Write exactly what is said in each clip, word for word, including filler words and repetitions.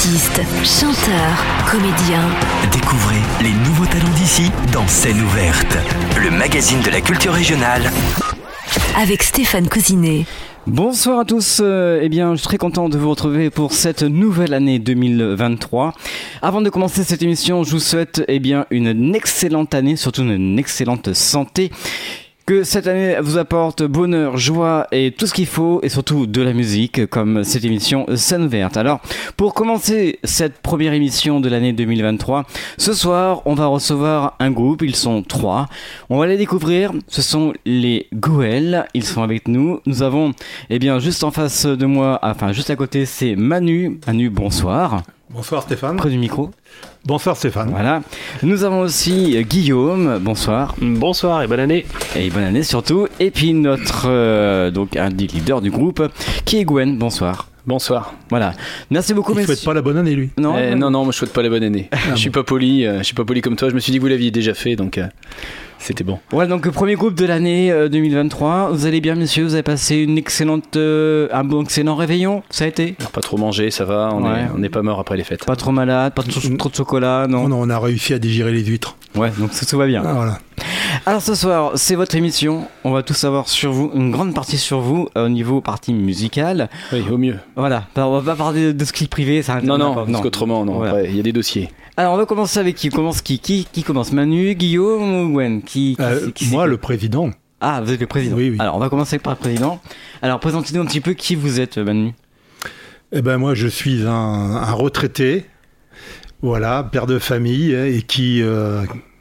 Artistes, chanteurs, comédiens. Découvrez les nouveaux talents d'ici dans Scène ouverte, le magazine de la culture régionale. Avec Stéphane Cousinet. Bonsoir à tous, euh, eh bien je suis très content de vous retrouver pour cette nouvelle année deux mille vingt-trois. Avant de commencer cette émission, je vous souhaite eh bien une excellente année, surtout une excellente santé. Que cette année vous apporte bonheur, joie et tout ce qu'il faut, et surtout de la musique, comme cette émission Scène ouverte. Alors, pour commencer cette première émission de l'année deux mille vingt-trois, ce soir, on va recevoir un groupe, ils sont trois. On va les découvrir, ce sont les Goël, ils sont avec nous. Nous avons, eh bien, juste en face de moi, enfin, juste à côté, c'est Manu. Manu, bonsoir. Bonsoir Stéphane. Près du micro. Bonsoir Stéphane. Voilà. Nous avons aussi Guillaume. Bonsoir. Bonsoir et bonne année. Et bonne année surtout. Et puis notre euh, donc un des leaders du groupe qui est Gwen. Bonsoir. Bonsoir. Voilà. Merci beaucoup. Il ne souhaite pas la bonne année lui. Non. Eh, non non, moi je souhaite pas la bonne année. Ah je suis bon. pas poli. Euh, je suis pas poli comme toi. Je me suis dit que vous l'aviez déjà fait, donc euh, c'était bon. Voilà, donc premier groupe de l'année euh, deux mille vingt-trois. Vous allez bien, messieurs? Vous avez passé une excellente, euh, un bon excellent réveillon. Ça a été? Alors, pas trop manger, ça va. On Ouais. est on n'est pas mort après les fêtes. Pas trop malade, pas trop, trop de chocolat, non? Non, non, on a réussi à digérer les huîtres. Ouais, donc ça tout va bien. Ah, voilà. Alors ce soir, c'est votre émission. On va tout savoir sur vous, une grande partie sur vous euh, au niveau partie musicale. Oui, au mieux. Voilà. Alors, on va pas parler de, de ce qui est privé. Ça Non non, pas- parce qu'autrement non. Voilà. Après, il y a des dossiers. Alors on va commencer avec qui commence qui, qui qui commence Manu, Guillaume ou Gwen? Qui, qui, Euh, qui- moi, qui- le président. Ah, vous êtes le président. Oui, oui. Alors on va commencer par le président. Alors présentez-nous un petit peu qui vous êtes, Manu. Eh ben moi, je suis un, un retraité, voilà, père de famille et qui euh,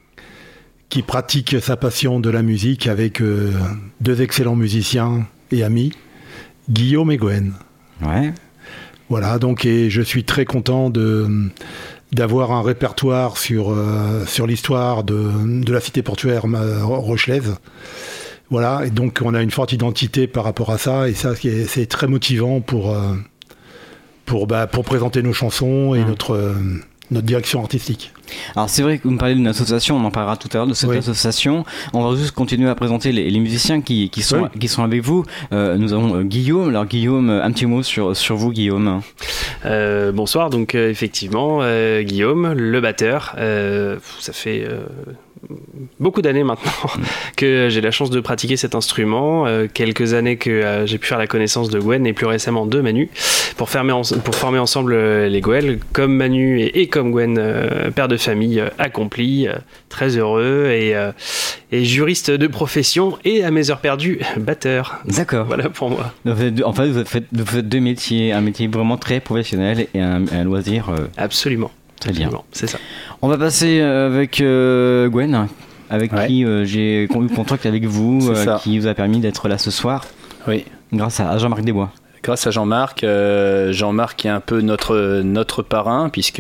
qui pratique sa passion de la musique avec euh, deux excellents musiciens et amis, Guillaume et Gwen. Ouais. Voilà, donc et je suis très content de d'avoir un répertoire sur euh, sur l'histoire de, de la cité portuaire ma- rochelaise. Voilà, et donc on a une forte identité par rapport à ça, et ça c'est, c'est très motivant pour euh, pour bah, pour présenter nos chansons et Mmh. notre euh, notre direction artistique. Alors c'est vrai que vous me parlez d'une association, on en parlera tout à l'heure de cette Oui. association. On va juste continuer à présenter les, les musiciens qui, qui sont Oui. qui sont avec vous. Euh, nous avons euh, Guillaume. Alors Guillaume, un petit mot sur sur vous, Guillaume. Euh, bonsoir, donc euh, effectivement, euh, Guillaume, le batteur, euh, ça fait euh, beaucoup d'années maintenant que j'ai la chance de pratiquer cet instrument, euh, quelques années que euh, j'ai pu faire la connaissance de Gwen et plus récemment de Manu, pour, former en- pour former ensemble euh, les Goël, comme Manu et, et comme Gwen, euh, père de famille euh, accompli, euh, très heureux et, euh, et juriste de profession et à mes heures perdues, batteur. D'accord. Voilà pour moi. Donc, vous êtes- en fait, vous faites, vous faites deux métiers, un métier vraiment très professionnel et un, un loisir euh, Absolument. très bien. Absolument, c'est ça. On va passer euh, avec euh, Gwen, avec Ouais. qui euh, j'ai eu contact avec vous, C'est euh, ça. qui vous a permis d'être là ce soir, Oui. grâce à, à Jean-Marc Desbois. Grâce à Jean-Marc, euh, Jean-Marc qui est un peu notre notre parrain puisque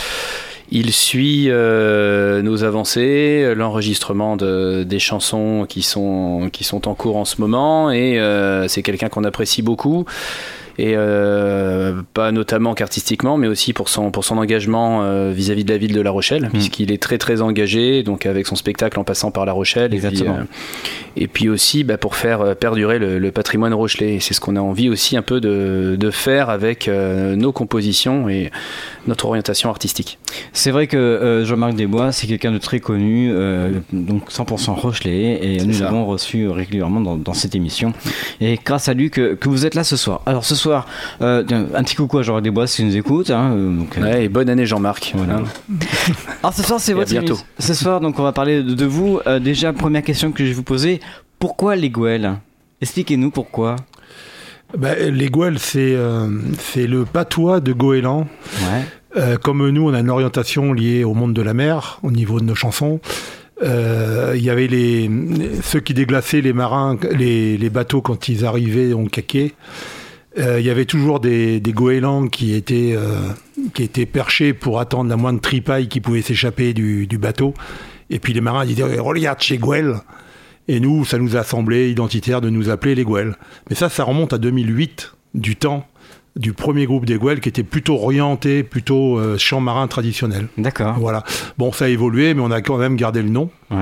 il suit euh, nos avancées, l'enregistrement de, des chansons qui sont qui sont en cours en ce moment, et euh, c'est quelqu'un qu'on apprécie beaucoup. Et euh, pas notamment qu'artistiquement, mais aussi pour son, pour son engagement euh, vis-à-vis de la ville de La Rochelle, puisqu'il est très très engagé, donc avec son spectacle en passant par La Rochelle. Exactement. Et puis, euh, et puis aussi bah, pour faire euh, perdurer le, le patrimoine rochelais. Et c'est ce qu'on a envie aussi un peu de, de faire avec euh, nos compositions et notre orientation artistique. C'est vrai que euh, Jean-Marc Desbois, c'est quelqu'un de très connu, euh, donc cent pour cent Rochelais, et C'est nous ça. l'avons reçu régulièrement dans, dans cette émission. Et grâce à lui que, que vous êtes là ce soir. Alors ce soir, euh, un petit coucou à Jean-Marc Desbois s'il nous écoute. Hein, euh, donc, euh, Ouais, et bonne année Jean-Marc. Voilà. Hein. Alors ce soir, c'est Et à votre bientôt. émission. Ce soir, donc on va parler de, de vous. Euh, déjà, première question que je vais vous poser, pourquoi les Goël? Expliquez-nous pourquoi. Bah, les Goël, c'est euh, c'est le patois de Goéland. Ouais. Euh, comme nous, on a une orientation liée au monde de la mer, au niveau de nos chansons. Euh, Il y avait les, ceux qui déglaçaient les marins, les, les bateaux quand ils arrivaient en caquet. Euh, Il y avait toujours des, des goélands qui étaient, euh, qui étaient perchés pour attendre la moindre tripaille qui pouvait s'échapper du, du bateau. Et puis les marins disaient « Regarde chez Goël !» Et nous, ça nous a semblé identitaire de nous appeler les Goël. Mais ça, ça remonte à deux mille huit, du temps du premier groupe des Goël qui était plutôt orienté, plutôt euh, chant marin traditionnel. D'accord. Voilà. Bon, ça a évolué, mais on a quand même gardé le nom. Ouais.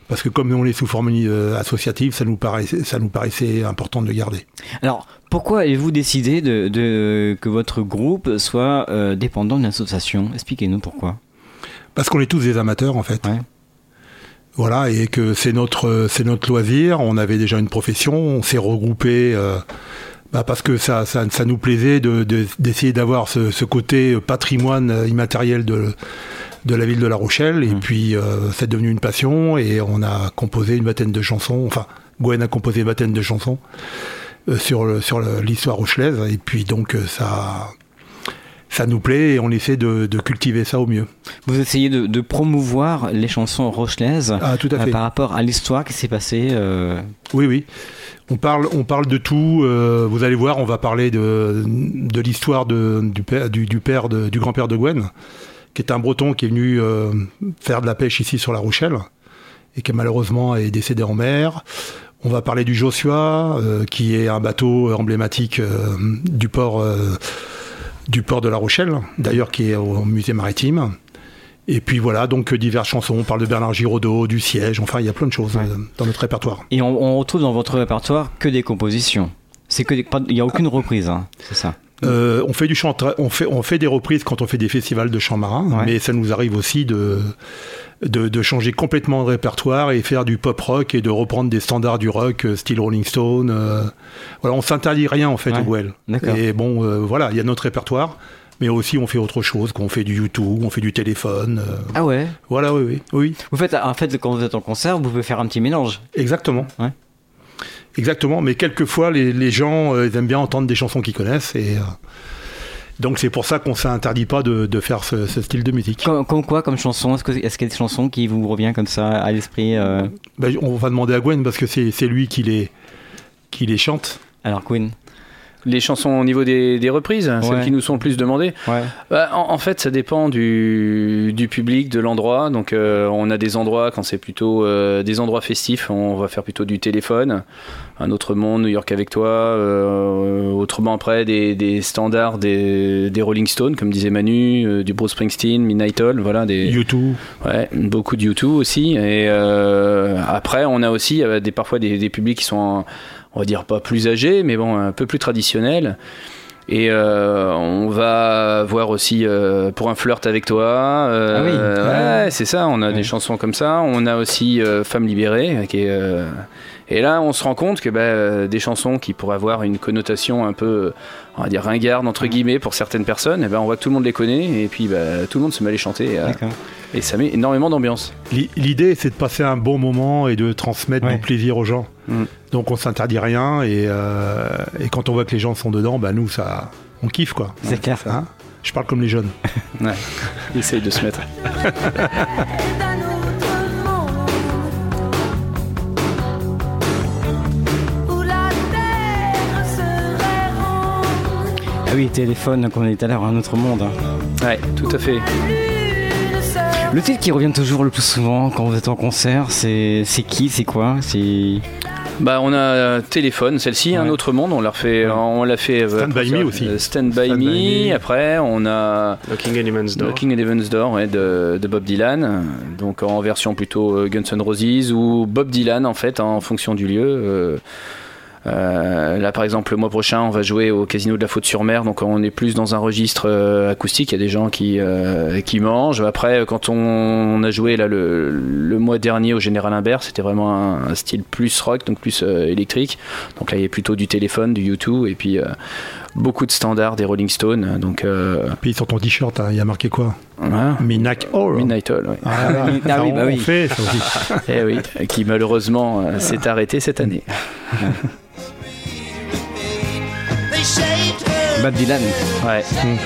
Parce que comme on est sous forme euh, associative, ça nous, paraissait, ça nous paraissait important de le garder. Alors, pourquoi avez-vous décidé de, de, que votre groupe soit euh, dépendant d'une association ? Expliquez-nous pourquoi. Parce qu'on est tous des amateurs, en fait. Ouais. Voilà, et que c'est notre, c'est notre loisir. On avait déjà une profession, on s'est regroupés euh, bah parce que ça, ça, ça nous plaisait de, de, d'essayer d'avoir ce, ce côté patrimoine immatériel de... de la ville de La Rochelle, et mmh. puis euh, c'est devenu une passion, et on a composé une vingtaine de chansons, enfin Gwen a composé une vingtaine de chansons euh, sur, le, sur le, l'histoire rochelaise, et puis donc euh, ça, ça nous plaît, et on essaie de, de cultiver ça au mieux. Vous essayez de, de promouvoir les chansons rochelaises ah, tout à fait. Euh, par rapport à l'histoire qui s'est passée euh... Oui, oui. On parle, on parle de tout. Euh, vous allez voir, on va parler de, de l'histoire de, du père, du, du, père de, du grand-père de Gwen, qui est un breton qui est venu euh, faire de la pêche ici sur La Rochelle et qui malheureusement est décédé en mer. On va parler du Joshua, euh, qui est un bateau emblématique euh, du port euh, du port de La Rochelle, d'ailleurs qui est au musée maritime. Et puis voilà, donc diverses chansons. On parle de Bernard Giraudot, du Siège, enfin il y a plein de choses ouais. euh, dans notre répertoire. Et on, on retrouve dans votre répertoire que des compositions. C'est que des, il n'y a aucune reprise, hein, c'est ça. Euh, on fait du chant, on fait, on fait des reprises quand on fait des festivals de chant marin, ouais. mais ça nous arrive aussi de, de, de changer complètement de répertoire et faire du pop rock et de reprendre des standards du rock, style Rolling Stone. Euh, voilà, on s'interdit rien en fait ouais. au Gouel. Et bon, euh, voilà, il y a notre répertoire, mais aussi on fait autre chose, qu'on fait du YouTube, on fait du téléphone. Euh, ah ouais. Voilà, oui, oui, oui. Vous faites, en fait, quand vous êtes en concert, vous pouvez faire un petit mélange. Exactement. Ouais. Exactement, mais quelquefois les, les gens euh, ils aiment bien entendre des chansons qu'ils connaissent et euh, donc c'est pour ça qu'on ne s'interdit pas de, de faire ce, ce style de musique. Comme, comme quoi, comme chanson ? Est-ce, que, est-ce qu'il y a des chansons qui vous reviennent comme ça à l'esprit euh... ben, on va demander à Gwen parce que c'est, c'est lui qui les, qui les chante. Alors Gwen ? Les chansons au niveau des, des reprises, ouais. celles qui nous sont le plus demandées. Ouais. Bah, en, en fait, ça dépend du, du public, de l'endroit. Donc, euh, on a des endroits, quand c'est plutôt euh, des endroits festifs, on va faire plutôt du téléphone. Un autre monde, New York avec toi. Euh, autrement, après, des, des standards des, des Rolling Stones, comme disait Manu, euh, du Bruce Springsteen, Midnight Oil, voilà. Des, U deux. Ouais, beaucoup de U deux aussi. Et euh, après, on a aussi euh, des, parfois des, des publics qui sont... En, on va dire pas plus âgé, mais bon, un peu plus traditionnel. Et euh, on va voir aussi euh, Pour un flirt avec toi. Euh, ah oui. Ouais, ouais, c'est ça. On a ouais. des chansons comme ça. On a aussi euh, Femme libérée, qui est. Euh, et là, on se rend compte que bah, des chansons qui pourraient avoir une connotation un peu, on va dire, ringarde, entre guillemets, pour certaines personnes, et ben, on voit que tout le monde les connaît, et puis bah, tout le monde se met à les chanter. Euh, et ça met énormément d'ambiance. L'idée, c'est de passer un bon moment et de transmettre ouais. du plaisir aux gens. Mm. Donc, on s'interdit rien, et, euh, et quand on voit que les gens sont dedans, bah, nous, ça, on kiffe, quoi. C'est ouais. clair, ça. Hein, je parle comme les jeunes. Ouais. Essaye de se mettre. Ah oui, téléphone, comme on dit tout à l'heure, un autre monde. Ouais, tout à fait. Le titre qui revient toujours le plus souvent quand vous êtes en concert, c'est, c'est qui, c'est quoi, c'est... Bah, on a Téléphone, celle-ci, ouais. Un autre monde, on l'a refait, ouais. on l'a fait Stand by Me aussi. Stand by Me. Me. Après, on a Knocking at Heaven's Door, Knocking at Heaven's Door ouais, de, de Bob Dylan, donc en version plutôt Guns N' Roses ou Bob Dylan en fait, en fonction du lieu. Euh, Euh, là par exemple le mois prochain on va jouer au Casino de la Faute-sur-Mer, donc on est plus dans un registre euh, acoustique, il y a des gens qui, euh, qui mangent. Après quand on, on a joué là, le, le mois dernier au Général Imbert, c'était vraiment un, un style plus rock, donc plus euh, électrique, donc là il y a plutôt du téléphone, du U deux et puis euh, beaucoup de standards des Rolling Stones. Donc, euh... puis sur ton t-shirt il y a marqué quoi? Ah. Midnight Oil. Midnight Oil, oui. Ah, là, ah oui, bah oui. On fait ça aussi. Eh oui, qui malheureusement euh, s'est arrêté cette année. Bob Dylan. Ouais. Mm.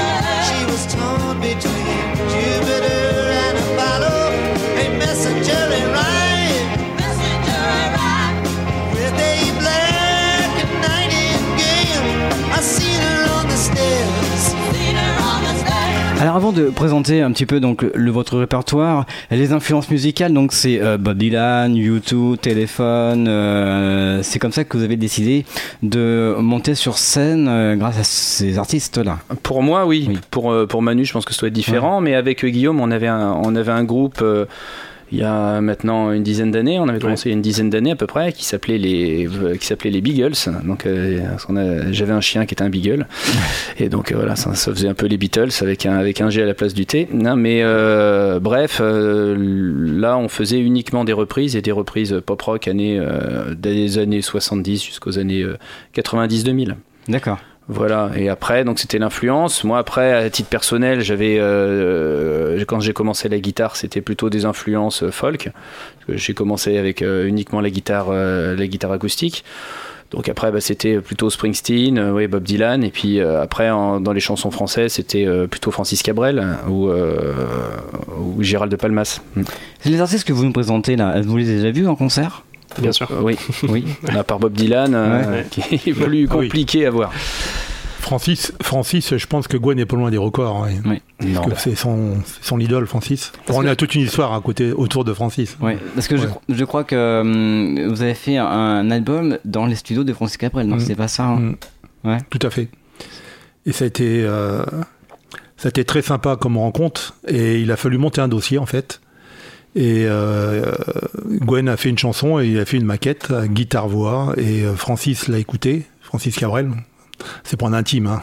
Alors avant de présenter un petit peu donc le, votre répertoire, les influences musicales, donc c'est euh, Bob Dylan, U deux, Téléphone, euh, c'est comme ça que vous avez décidé de monter sur scène euh, grâce à ces artistes-là. Pour moi, oui. oui. Pour, euh, pour Manu, je pense que ça doit être différent, ouais. Mais avec euh, Guillaume, on avait un, on avait un groupe... Euh, il y a maintenant une dizaine d'années, on avait commencé ouais. il y a une dizaine d'années à peu près, qui s'appelait les, qui s'appelait les Beagles. Donc, euh, on a, j'avais un chien qui était un Beagle, et donc euh, voilà, ça, ça faisait un peu les Beatles avec un, avec un G à la place du T. Non, mais euh, bref, euh, là, on faisait uniquement des reprises, et des reprises pop-rock années, euh, des années soixante-dix jusqu'aux années euh, quatre-vingt-dix deux mille. D'accord. Voilà, et après, donc c'était l'influence. Moi, après, à titre personnel, j'avais, euh, quand j'ai commencé la guitare, c'était plutôt des influences folk. Parce que j'ai commencé avec euh, uniquement la guitare, euh, la guitare acoustique. Donc après, bah, c'était plutôt Springsteen, euh, ouais, Bob Dylan. Et puis euh, après, en, dans les chansons françaises, c'était euh, plutôt Francis Cabrel ou, euh, ou Gérald de Palmas. C'est les artistes que vous nous présentez là, vous les avez déjà vus en concert ? Bien sûr. Oui, oui. À part Bob Dylan, euh, ouais. qui est plus compliqué oui. à voir. Francis, Francis, je pense que Gwen est pas loin des records. Hein, oui. Parce non, que bah. c'est son, c'est son idole, Francis. On que... a toute une histoire à côté, autour de Francis. Oui, parce que ouais. je, je crois que um, vous avez fait un, un album dans les studios de Francis Cabrel, non mmh. c'est pas ça hein mmh. ouais. Tout à fait. Et ça a été, euh, ça a été très sympa comme rencontre. Et il a fallu monter un dossier en fait. Et euh, Gwen a fait une chanson et il a fait une maquette, guitare-voix, et Francis l'a écouté, Francis Cabrel, c'est pour un intime, hein.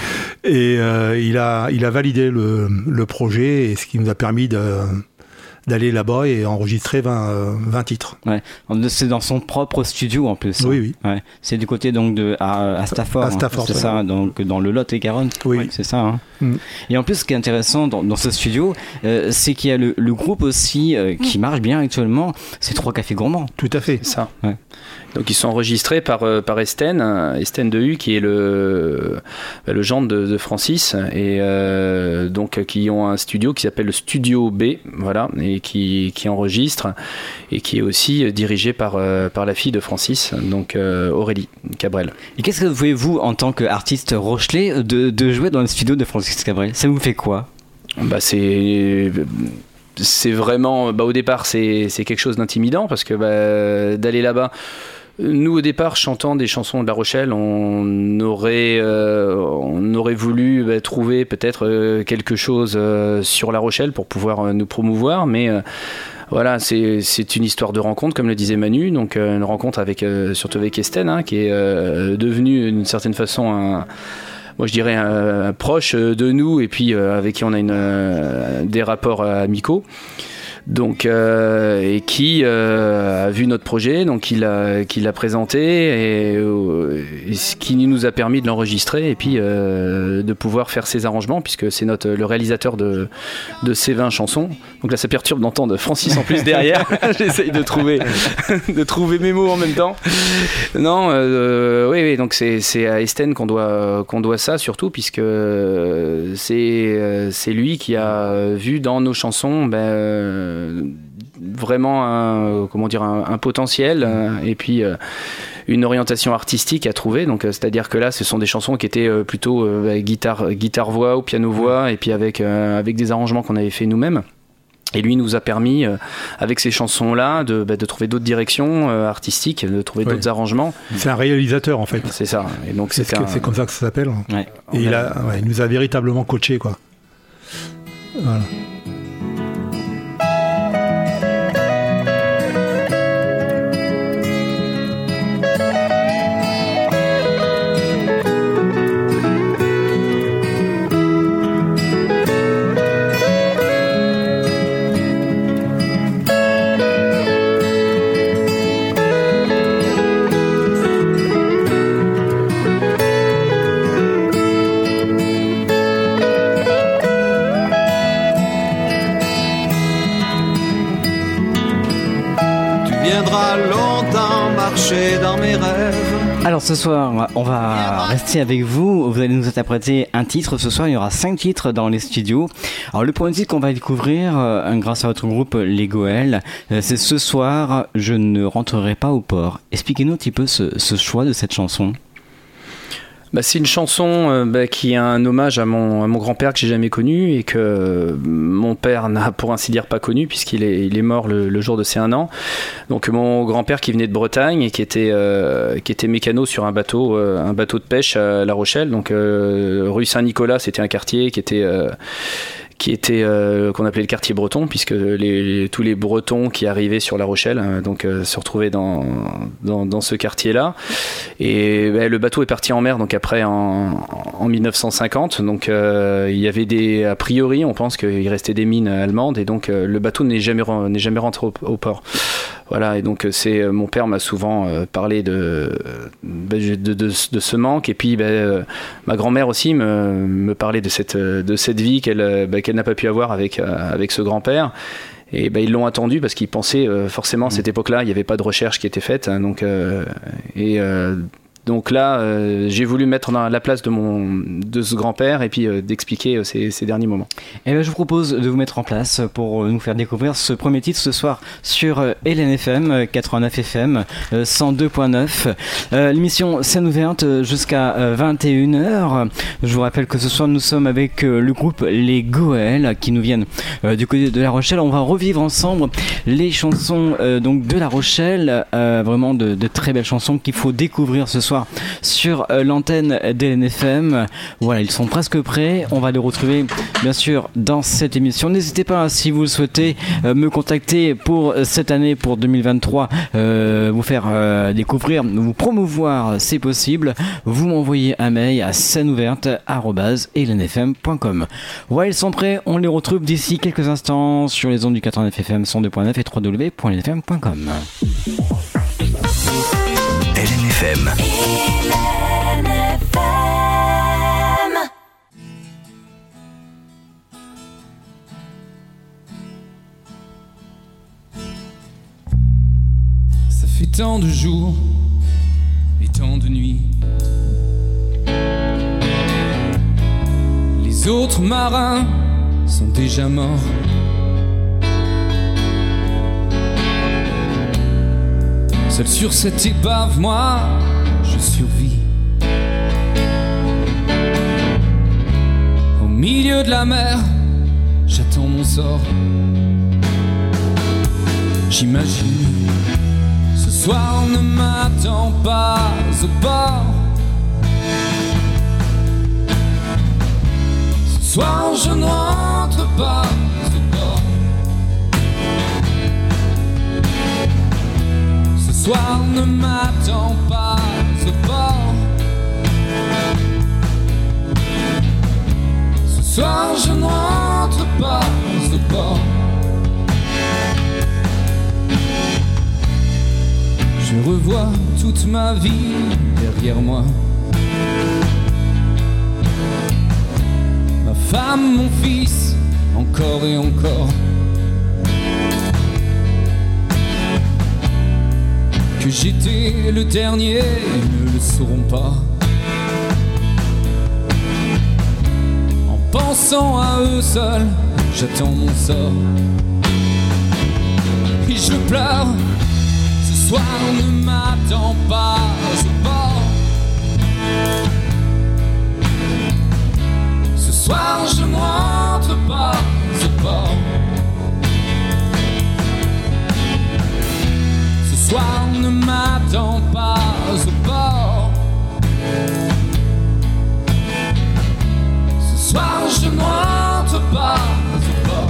Et euh, il, a, il a validé le, le projet, et ce qui nous a permis de, d'aller là-bas et enregistrer vingt, vingt titres. Ouais. C'est dans son propre studio en plus. Oui, oui. Ouais. C'est du côté donc de à, à Stafford. À Stafford, hein. C'est ouais. ça, donc dans le Lot-et-Garonne. Oui, ouais, c'est ça. Hein. Mm. Et en plus, ce qui est intéressant dans, dans ce studio, euh, c'est qu'il y a le, le groupe aussi euh, qui marche bien actuellement. C'est Trois Cafés Gourmands. Tout à fait. C'est ça. Ouais. Donc ils sont enregistrés par, euh, par Esten, Esten Dehu, qui est le, le gendre de, de Francis, et euh, donc qui ont un studio qui s'appelle le Studio B, voilà, et qui, qui enregistre, et qui est aussi dirigé par, euh, par la fille de Francis, donc euh, Aurélie Cabrel. Et qu'est-ce que vous voulez, vous, en tant qu'artiste rochelais, de, de jouer dans le studio de Francis Cabrel ? Ça vous fait quoi ? Bah c'est... C'est vraiment... Bah au départ, c'est, c'est quelque chose d'intimidant, parce que bah, d'aller là-bas... Nous, au départ, chantant des chansons de La Rochelle, on aurait, euh, on aurait voulu bah, trouver peut-être euh, quelque chose euh, sur La Rochelle pour pouvoir euh, nous promouvoir, mais euh, voilà, c'est, c'est une histoire de rencontre, comme le disait Manu, donc euh, une rencontre avec, euh, surtout avec Esten, hein, qui est euh, devenu d'une certaine façon un... Moi, je dirais un, un proche de nous, et puis euh, avec qui on a une, euh, des rapports amicaux. Donc, euh, et qui euh, a vu notre projet, donc il l'a, qui l'a présenté, et, euh, et ce qui nous a permis de l'enregistrer, et puis euh, de pouvoir faire ses arrangements, puisque c'est notre, le réalisateur de, de ces vingt chansons. Donc là, ça perturbe d'entendre Francis en plus derrière. J'essaye de trouver, de trouver mes mots en même temps. Non, euh, oui, oui, donc c'est, c'est à Esten qu'on doit, qu'on doit ça, surtout, puisque c'est, c'est lui qui a vu dans nos chansons, ben, vraiment un, comment dire, un, un potentiel euh, et puis euh, une orientation artistique à trouver, donc euh, c'est-à-dire que là ce sont des chansons qui étaient euh, plutôt euh, guitare, guitare voix ou piano voix, et puis avec, euh, avec des arrangements qu'on avait fait nous-mêmes, et lui nous a permis euh, avec ces chansons là de, bah, de trouver d'autres directions euh, artistiques, de trouver ouais. d'autres arrangements. C'est un réalisateur en fait, c'est ça, et donc c'est, c'est, un... un... c'est comme ça que ça s'appelle, ouais. Et il, a, ouais, il nous a véritablement coaché quoi. Voilà. Dans mes rêves. Alors ce soir, on va rester avec vous. Vous allez nous interpréter un titre. Ce soir, il y aura cinq titres dans les studios. Alors le premier titre qu'on va découvrir, euh, grâce à votre groupe Les Goëls, euh, c'est Ce soir, je ne rentrerai pas au port. Expliquez-nous un petit peu ce, ce choix de cette chanson. Bah, c'est une chanson euh, bah, qui est un hommage à mon, à mon grand-père que j'ai jamais connu, et que euh, mon père n'a pour ainsi dire pas connu, puisqu'il est, il est mort le, le jour de ses un an. Donc mon grand-père qui venait de Bretagne et qui était, euh, qui était mécano sur un bateau, euh, un bateau de pêche à La Rochelle, donc euh, rue Saint-Nicolas, c'était un quartier qui était... Euh, qui était euh, qu'on appelait le quartier breton, puisque les, les, tous les Bretons qui arrivaient sur La Rochelle euh, donc euh, se retrouvaient dans, dans dans ce quartier-là. Et bah, le bateau est parti en mer donc après en, en dix-neuf cent cinquante. Donc euh, il y avait des a priori on pense qu'il restait des mines allemandes et donc euh, le bateau n'est jamais n'est jamais rentré au, au port. Voilà, et donc c'est mon père m'a souvent euh, parlé de de, de de de ce manque, et puis bah, euh, ma grand-mère aussi me me parlait de cette de cette vie qu'elle bah, qu'elle n'a pas pu avoir avec euh, avec ce grand-père. Et bah, ils l'ont attendu parce qu'ils pensaient euh, forcément à cette époque-là il n'y avait pas de recherche qui était faite, hein, donc euh, et euh, donc là, euh, j'ai voulu mettre dans la place de mon de ce grand-père et puis euh, d'expliquer euh, ces, ces derniers moments. Et ben, je vous propose de vous mettre en place pour nous faire découvrir ce premier titre ce soir sur euh, L N F M quatre-vingt-neuf F M euh, cent deux point neuf. Euh, l'émission scène ouverte jusqu'à euh, vingt et une heures. Je vous rappelle que ce soir nous sommes avec euh, le groupe Les Goëls qui nous viennent euh, du côté de La Rochelle. On va revivre ensemble les chansons euh, donc de La Rochelle, euh, vraiment de, de très belles chansons qu'il faut découvrir ce soir sur euh, l'antenne d'L N F M. Voilà, ils sont presque prêts. On va les retrouver bien sûr dans cette émission. N'hésitez pas, si vous le souhaitez, euh, me contacter pour euh, cette année, pour deux mille vingt-trois, euh, vous faire euh, découvrir, vous promouvoir, c'est possible. Vous m'envoyez un mail à scène ouverte arobase l n f m point com. Voilà, ils sont prêts. On les retrouve d'ici quelques instants sur les ondes du quatre-vingt-neuf F M cent deux point neuf et w w w point l n f m point com. L N F M. L N F M. Ça fait tant de jours et tant de nuits. Les autres marins sont déjà morts. Seul sur cette épave, moi, je survis. Au milieu de la mer, j'attends mon sort. J'imagine, ce soir ne m'attend pas au port. Ce soir je ne rentre pas au port. Ce soir ne m'attend pas au port. Ce soir je ne rentre pas au port. Je revois toute ma vie derrière moi. Ma femme, mon fils, encore et encore. Que j'étais le dernier, ils ne le sauront pas. En pensant à eux seuls, j'attends mon sort. Et je pleure, ce soir ne m'attend pas au bord. Ce soir je ne rentre pas au port. Ce soir ne m'attend pas au port. Ce soir je ne rentre pas au port.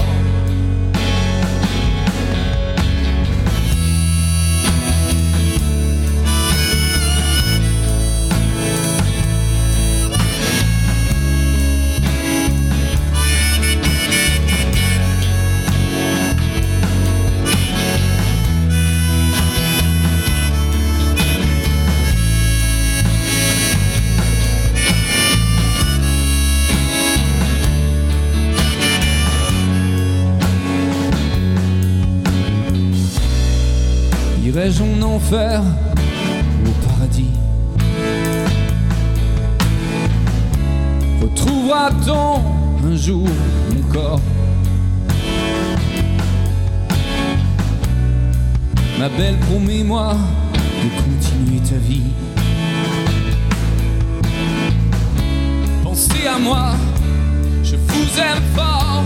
Irais-je en enfer ou au paradis? Retrouvera-t-on un jour mon corps? Ma belle, promets-moi de continuer ta vie. Pensez à moi, je vous aime fort.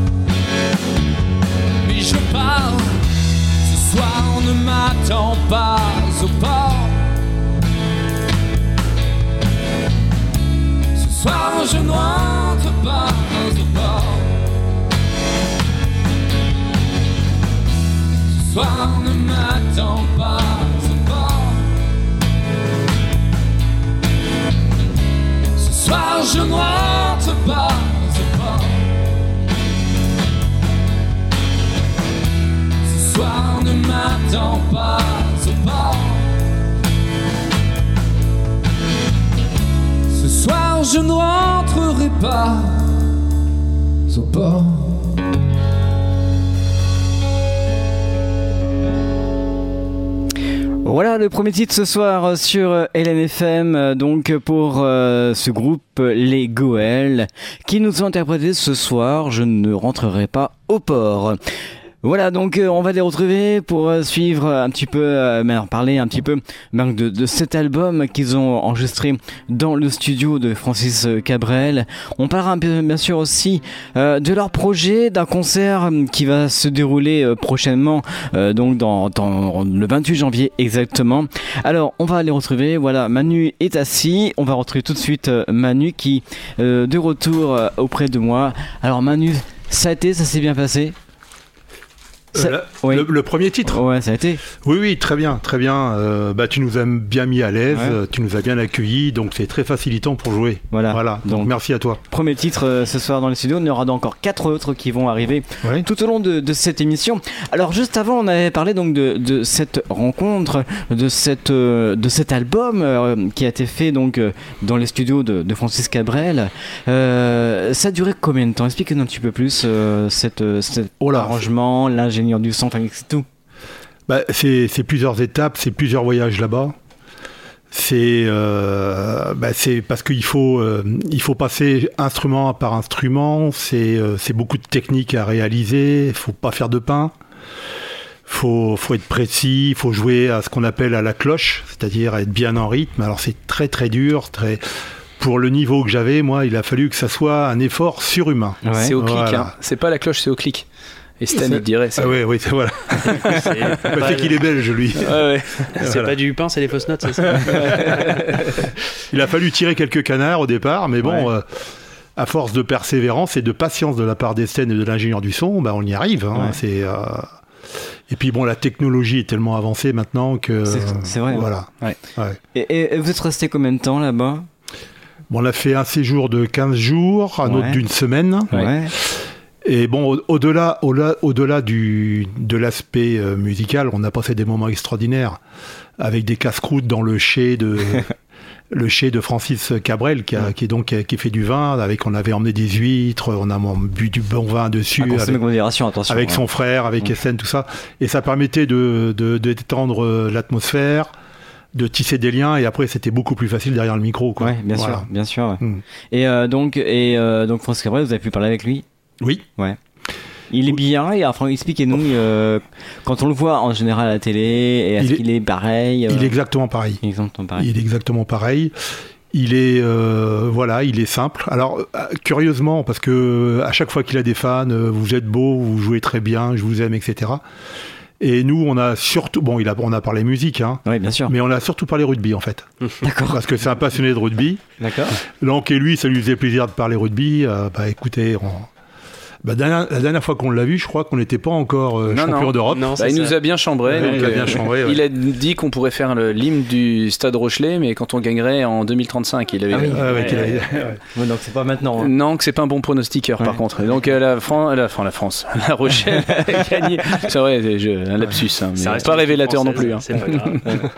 Mais je pars. Ce soir ne m'attend pas au port. Ce soir je ne rentre pas au port. soir je ne rentrerai pas au port. Voilà le premier titre ce soir sur L M F M, donc pour euh, ce groupe Les Goëls qui nous ont interprété ce soir Je ne rentrerai pas au port. Voilà, donc euh, on va les retrouver pour euh, suivre un petit peu, euh, mais parler un petit peu ben, de, de cet album qu'ils ont enregistré dans le studio de Francis Cabrel. On parlera un peu, bien sûr aussi euh, de leur projet, d'un concert qui va se dérouler euh, prochainement, euh, donc dans, dans le vingt-huit janvier exactement. Alors on va les retrouver, voilà, Manu est assis, on va retrouver tout de suite euh, Manu qui euh, de retour euh, auprès de moi. Alors Manu, ça a été, ça s'est bien passé? Euh, la, oui. le, le premier titre. Ouais, ça a été. Oui, oui, très bien, très bien. Euh, bah, tu nous as bien mis à l'aise, ouais. Tu nous as bien accueillis, donc c'est très facilitant pour jouer. Voilà. voilà. Donc, donc merci à toi. Premier titre euh, ce soir dans les studios. Il y aura encore quatre autres qui vont arriver ouais. tout au long de, de cette émission. Alors juste avant, on avait parlé donc de, de cette rencontre, de cette euh, de cet album euh, qui a été fait donc euh, dans les studios de, de Francis Cabrel. Euh, ça a duré combien de temps? Explique-nous un petit peu plus euh, cette, cet oh là, arrangement, l'ingénieur du son, enfin c'est tout. Bah, c'est, c'est plusieurs étapes, c'est plusieurs voyages là-bas. C'est, euh, bah, c'est parce qu'il faut, euh, il faut passer instrument par instrument. C'est, euh, c'est beaucoup de techniques à réaliser. Il faut pas faire de pain. Faut, faut être précis. Il faut jouer à ce qu'on appelle à la cloche, c'est-à-dire être bien en rythme. Alors c'est très très dur, très. Pour le niveau que j'avais, moi, il a fallu que ça soit un effort surhumain. Ouais. C'est au clic, voilà. Hein. C'est pas la cloche, c'est au clic. Et Stan, il dirait. C'est... Ah oui, oui, c'est voilà. c'est bah, c'est qu'il est belge, lui. Ouais, ouais. C'est voilà. Pas du pain, c'est des fausses notes, c'est ça. Il a fallu tirer quelques canards au départ, mais bon, ouais. euh, à force de persévérance et de patience de la part des Stan et de l'ingénieur du son, bah, on y arrive. Hein. Ouais. C'est, euh... Et puis bon, la technologie est tellement avancée maintenant que... C'est, c'est vrai. Voilà. Ouais. Ouais. Et, et vous êtes resté combien de temps là-bas? Bon, on a fait un séjour de quinze jours, un ouais. autre d'une semaine. Ouais. Et bon, au- au-delà, au-delà, au-delà du, de l'aspect euh, musical, on a passé des moments extraordinaires avec des casse-croûtes dans le chai de, le chai de Francis Cabrel, qui, a, ouais. qui est donc qui fait du vin. Avec, on avait emmené des huîtres, on a bu du bon vin dessus. Ah, avec, modération, attention, avec ouais. son frère, avec ouais. Essen, tout ça. Et ça permettait de, de, de détendre l'atmosphère, de tisser des liens, et après c'était beaucoup plus facile derrière le micro, quoi. Ouais, bien voilà. sûr, bien sûr. Ouais. Mm. Et euh, donc, et euh, donc Francis Cabrel, vous avez pu parler avec lui? Oui. Ouais. Il est bien, et enfin, expliquez-nous, euh, quand on le voit en général à la télé, et est-ce il qu'il est, est pareil euh... Il est exactement pareil. Il est exactement pareil. Il est exactement pareil. Il est, euh, voilà, il est simple. Alors, euh, curieusement, parce que à chaque fois qu'il a des fans, euh, vous êtes beau, vous jouez très bien, je vous aime, et cetera. Et nous, on a surtout, bon, il a, on a parlé musique, hein. Oui, bien sûr. Mais on a surtout parlé rugby, en fait. D'accord. Parce que c'est un passionné de rugby. D'accord. Donc, et lui, ça lui faisait plaisir de parler rugby. Euh, bah, écoutez, on... Bah, dernière, la dernière fois qu'on l'a vu, je crois qu'on n'était pas encore euh, non, champion non. d'Europe. Non, bah, il nous a bien chambré. Ouais, donc, il, a bien chambré ouais. il a dit qu'on pourrait faire le, l'hymne du Stade Rochelet, mais quand on gagnerait en deux mille trente-cinq, il avait. Ah oui. Ah, ouais, ouais, avait... ouais. Ouais, donc c'est pas maintenant. Hein. Non, que c'est pas un bon pronostiqueur ouais. par contre. Et donc euh, la, Fran... la, enfin, la France, la Rochelle a gagné. C'est vrai, c'est un lapsus, hein, mais pas révélateur non plus. Hein. C'est pas grave.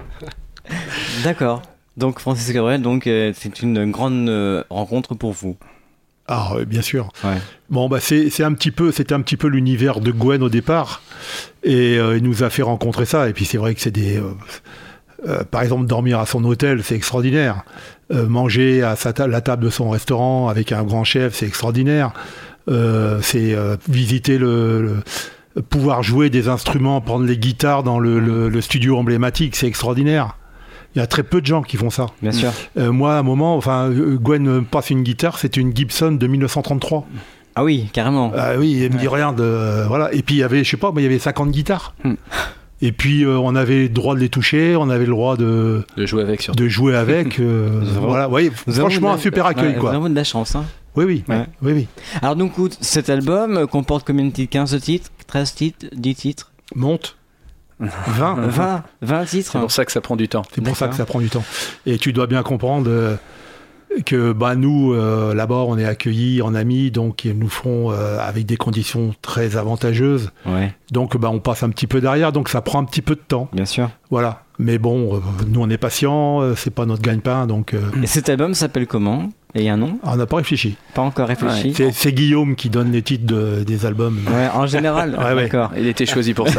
D'accord. Donc Francis Cabrel, donc euh, c'est une grande euh, rencontre pour vous. Ah, euh, bien sûr. Ouais. Bon, bah, c'est, c'est un petit peu, c'était un petit peu l'univers de Gwen au départ. Et euh, il nous a fait rencontrer ça. Et puis, c'est vrai que c'est des. Euh, euh, par exemple, dormir à son hôtel, c'est extraordinaire. Euh, manger à sa ta- la table de son restaurant avec un grand chef, c'est extraordinaire. Euh, c'est euh, visiter le, le. pouvoir jouer des instruments, prendre les guitares dans le, le, le studio emblématique, c'est extraordinaire. Il y a très peu de gens qui font ça. Bien sûr. Euh, moi, à un moment, enfin, Gwen passe une guitare, c'était une Gibson de dix-neuf cent trente-trois. Ah oui, carrément. Ah oui, elle me dit, regarde, euh, voilà. Et puis, il y avait, je sais pas, mais il y avait cinquante guitares. Hmm. Et puis, euh, on avait le droit de les toucher, on avait le droit de... De jouer avec, surtout. De jouer avec. Euh, voilà, ouais, franchement, un super accueil, ouais, quoi. Vraiment de la chance, hein. Oui, oui, ouais. oui, oui. Alors, donc, cet album comporte combien de titres? quinze titres? treize titres? dix titres? Monte. vingt. vingt, vingt titres. C'est pour ça que ça prend du temps. C'est pour D'accord. ça que ça prend du temps. Et tu dois bien comprendre euh, que bah, nous, euh, là-bas, on est accueillis en amis, donc ils nous font euh, avec des conditions très avantageuses. Ouais. Donc bah, on passe un petit peu derrière, donc ça prend un petit peu de temps. Bien sûr. Voilà. Mais bon, euh, nous on est patients, euh, c'est pas notre gagne-pain, donc... Euh... Et cet album s'appelle comment? Et un nom? Ah, on n'a pas réfléchi. Pas encore réfléchi. Ouais. C'est, c'est Guillaume qui donne les titres de, des albums. Ouais, en général. ouais, ouais. D'accord. Il était choisi pour ça.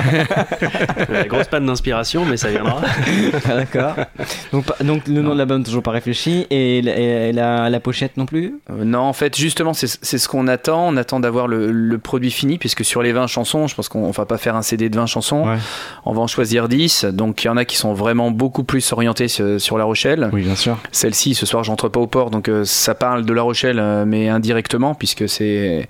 La grosse panne d'inspiration, mais ça viendra. Ah, d'accord. Donc, pas- donc le nom Non. de l'album toujours pas réfléchi et, la- et la, la pochette non plus. Euh, Non, en fait, justement, c'est, c'est ce qu'on attend. On attend d'avoir le, le produit fini, puisque sur les vingt chansons, je pense qu'on va pas faire un C D de vingt chansons. Ouais. On va en choisir dix. Donc, il y en a qui sont vraiment beaucoup plus orientés sur, sur La Rochelle. Oui, bien sûr. Celle-ci, ce soir, j'entre pas au port, donc euh, ça parle de La Rochelle, euh, mais indirectement, puisque c'est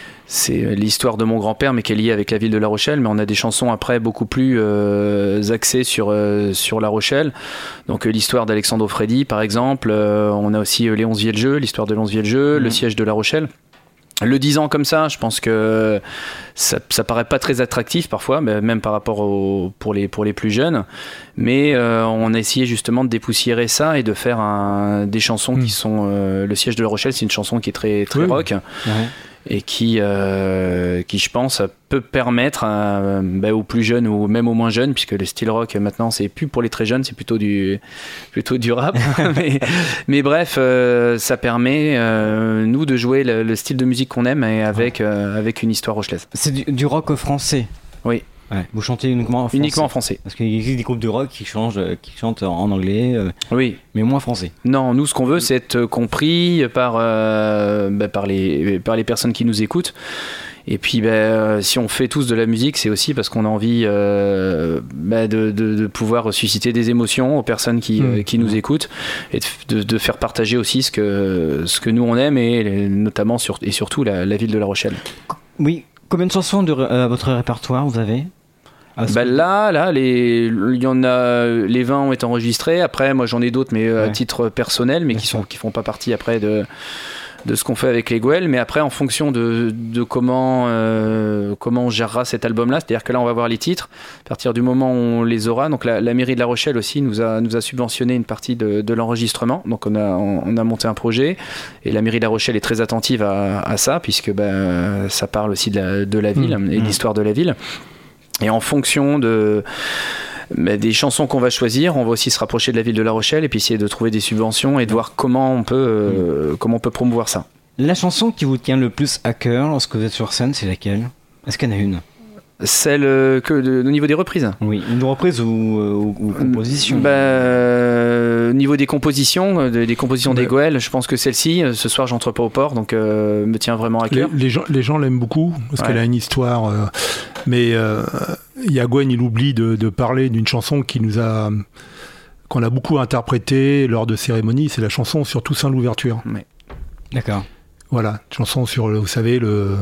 c'est l'histoire de mon grand-père, mais qui est liée avec la ville de La Rochelle. Mais on a des chansons après beaucoup plus euh, axées sur euh, sur La Rochelle. Donc euh, l'histoire d'Alexandre Freddy, par exemple. Euh, on a aussi euh, Léonce Vieljeu, l'histoire de Léonce Vieljeu, Mhm. le siège de La Rochelle. Le disant comme ça, je pense que ça, ça paraît pas très attractif parfois, mais même par rapport au, pour, les, pour les plus jeunes. Mais euh, on a essayé justement de dépoussiérer ça et de faire un, des chansons Mm. qui sont... euh, le siège de La Rochelle, c'est une chanson qui est très, très Oui. rock Ouais. et qui, euh, qui, je pense, peut permettre à, bah, aux plus jeunes ou même aux moins jeunes, puisque le style rock maintenant c'est plus pour les très jeunes, c'est plutôt du, plutôt du rap. mais, mais bref, euh, ça permet euh, nous de jouer le, le style de musique qu'on aime et avec, euh, avec une histoire rochelaise. C'est du, du rock français. Oui. Ouais. Vous chantez uniquement en français. Uniquement en français. Parce qu'il existe des groupes de rock qui changent, euh, qui chantent en anglais, euh, Oui. mais moins français. Non, nous, ce qu'on veut, c'est être compris par, euh, bah, par, les, par les personnes qui nous écoutent. Et puis, bah, euh, si on fait tous de la musique, c'est aussi parce qu'on a envie euh, bah, de, de, de pouvoir susciter des émotions aux personnes qui, Mmh. euh, qui nous écoutent et de, de faire partager aussi ce que, ce que nous on aime et les- notamment sur, et surtout la, la ville de La Rochelle. Oui. Combien de chansons de euh, votre répertoire vous avez? Ah, Bah là, là, les, il y en a, les vingt ont été enregistrés. Après, moi, j'en ai d'autres, mais euh, à Ouais. titre personnel, mais Bien qui sûr. sont, qui font pas partie après de, de ce qu'on fait avec les Gouel. Mais après, en fonction de, de comment, euh, comment on gérera cet album-là, c'est-à-dire que là, on va voir les titres. À partir du moment où on les aura, donc la, la mairie de La Rochelle aussi nous a, nous a subventionné une partie de, de l'enregistrement. Donc on a, on, on a monté un projet et la mairie de La Rochelle est très attentive à, à ça, puisque ben, ça parle aussi de la, de la ville Mmh. et de Mmh. l'histoire de la ville. Et en fonction de, bah, des chansons qu'on va choisir, on va aussi se rapprocher de la ville de La Rochelle et puis essayer de trouver des subventions et de voir comment on peut, euh, comment on peut promouvoir ça. La chanson qui vous tient le plus à cœur lorsque vous êtes sur scène, c'est laquelle? Est-ce qu'il y en a une? Celle euh, que de, au niveau des reprises. Oui, une reprise ou, euh, ou, ou composition. Bah, euh, au niveau des compositions, euh, des, des compositions des Ouais. Goël, je pense que celle-ci, euh, ce soir, j'entre pas au port, donc euh, me tient vraiment à Les, cœur. les gens, les gens l'aiment beaucoup parce Ouais. qu'elle a une histoire. euh, mais euh, il y a Gwen, il oublie de, de parler d'une chanson qui nous a qu'on a beaucoup interprétée lors de cérémonies. C'est la chanson sur Toussaint l'ouverture. D'accord. Voilà, chanson sur le, vous savez le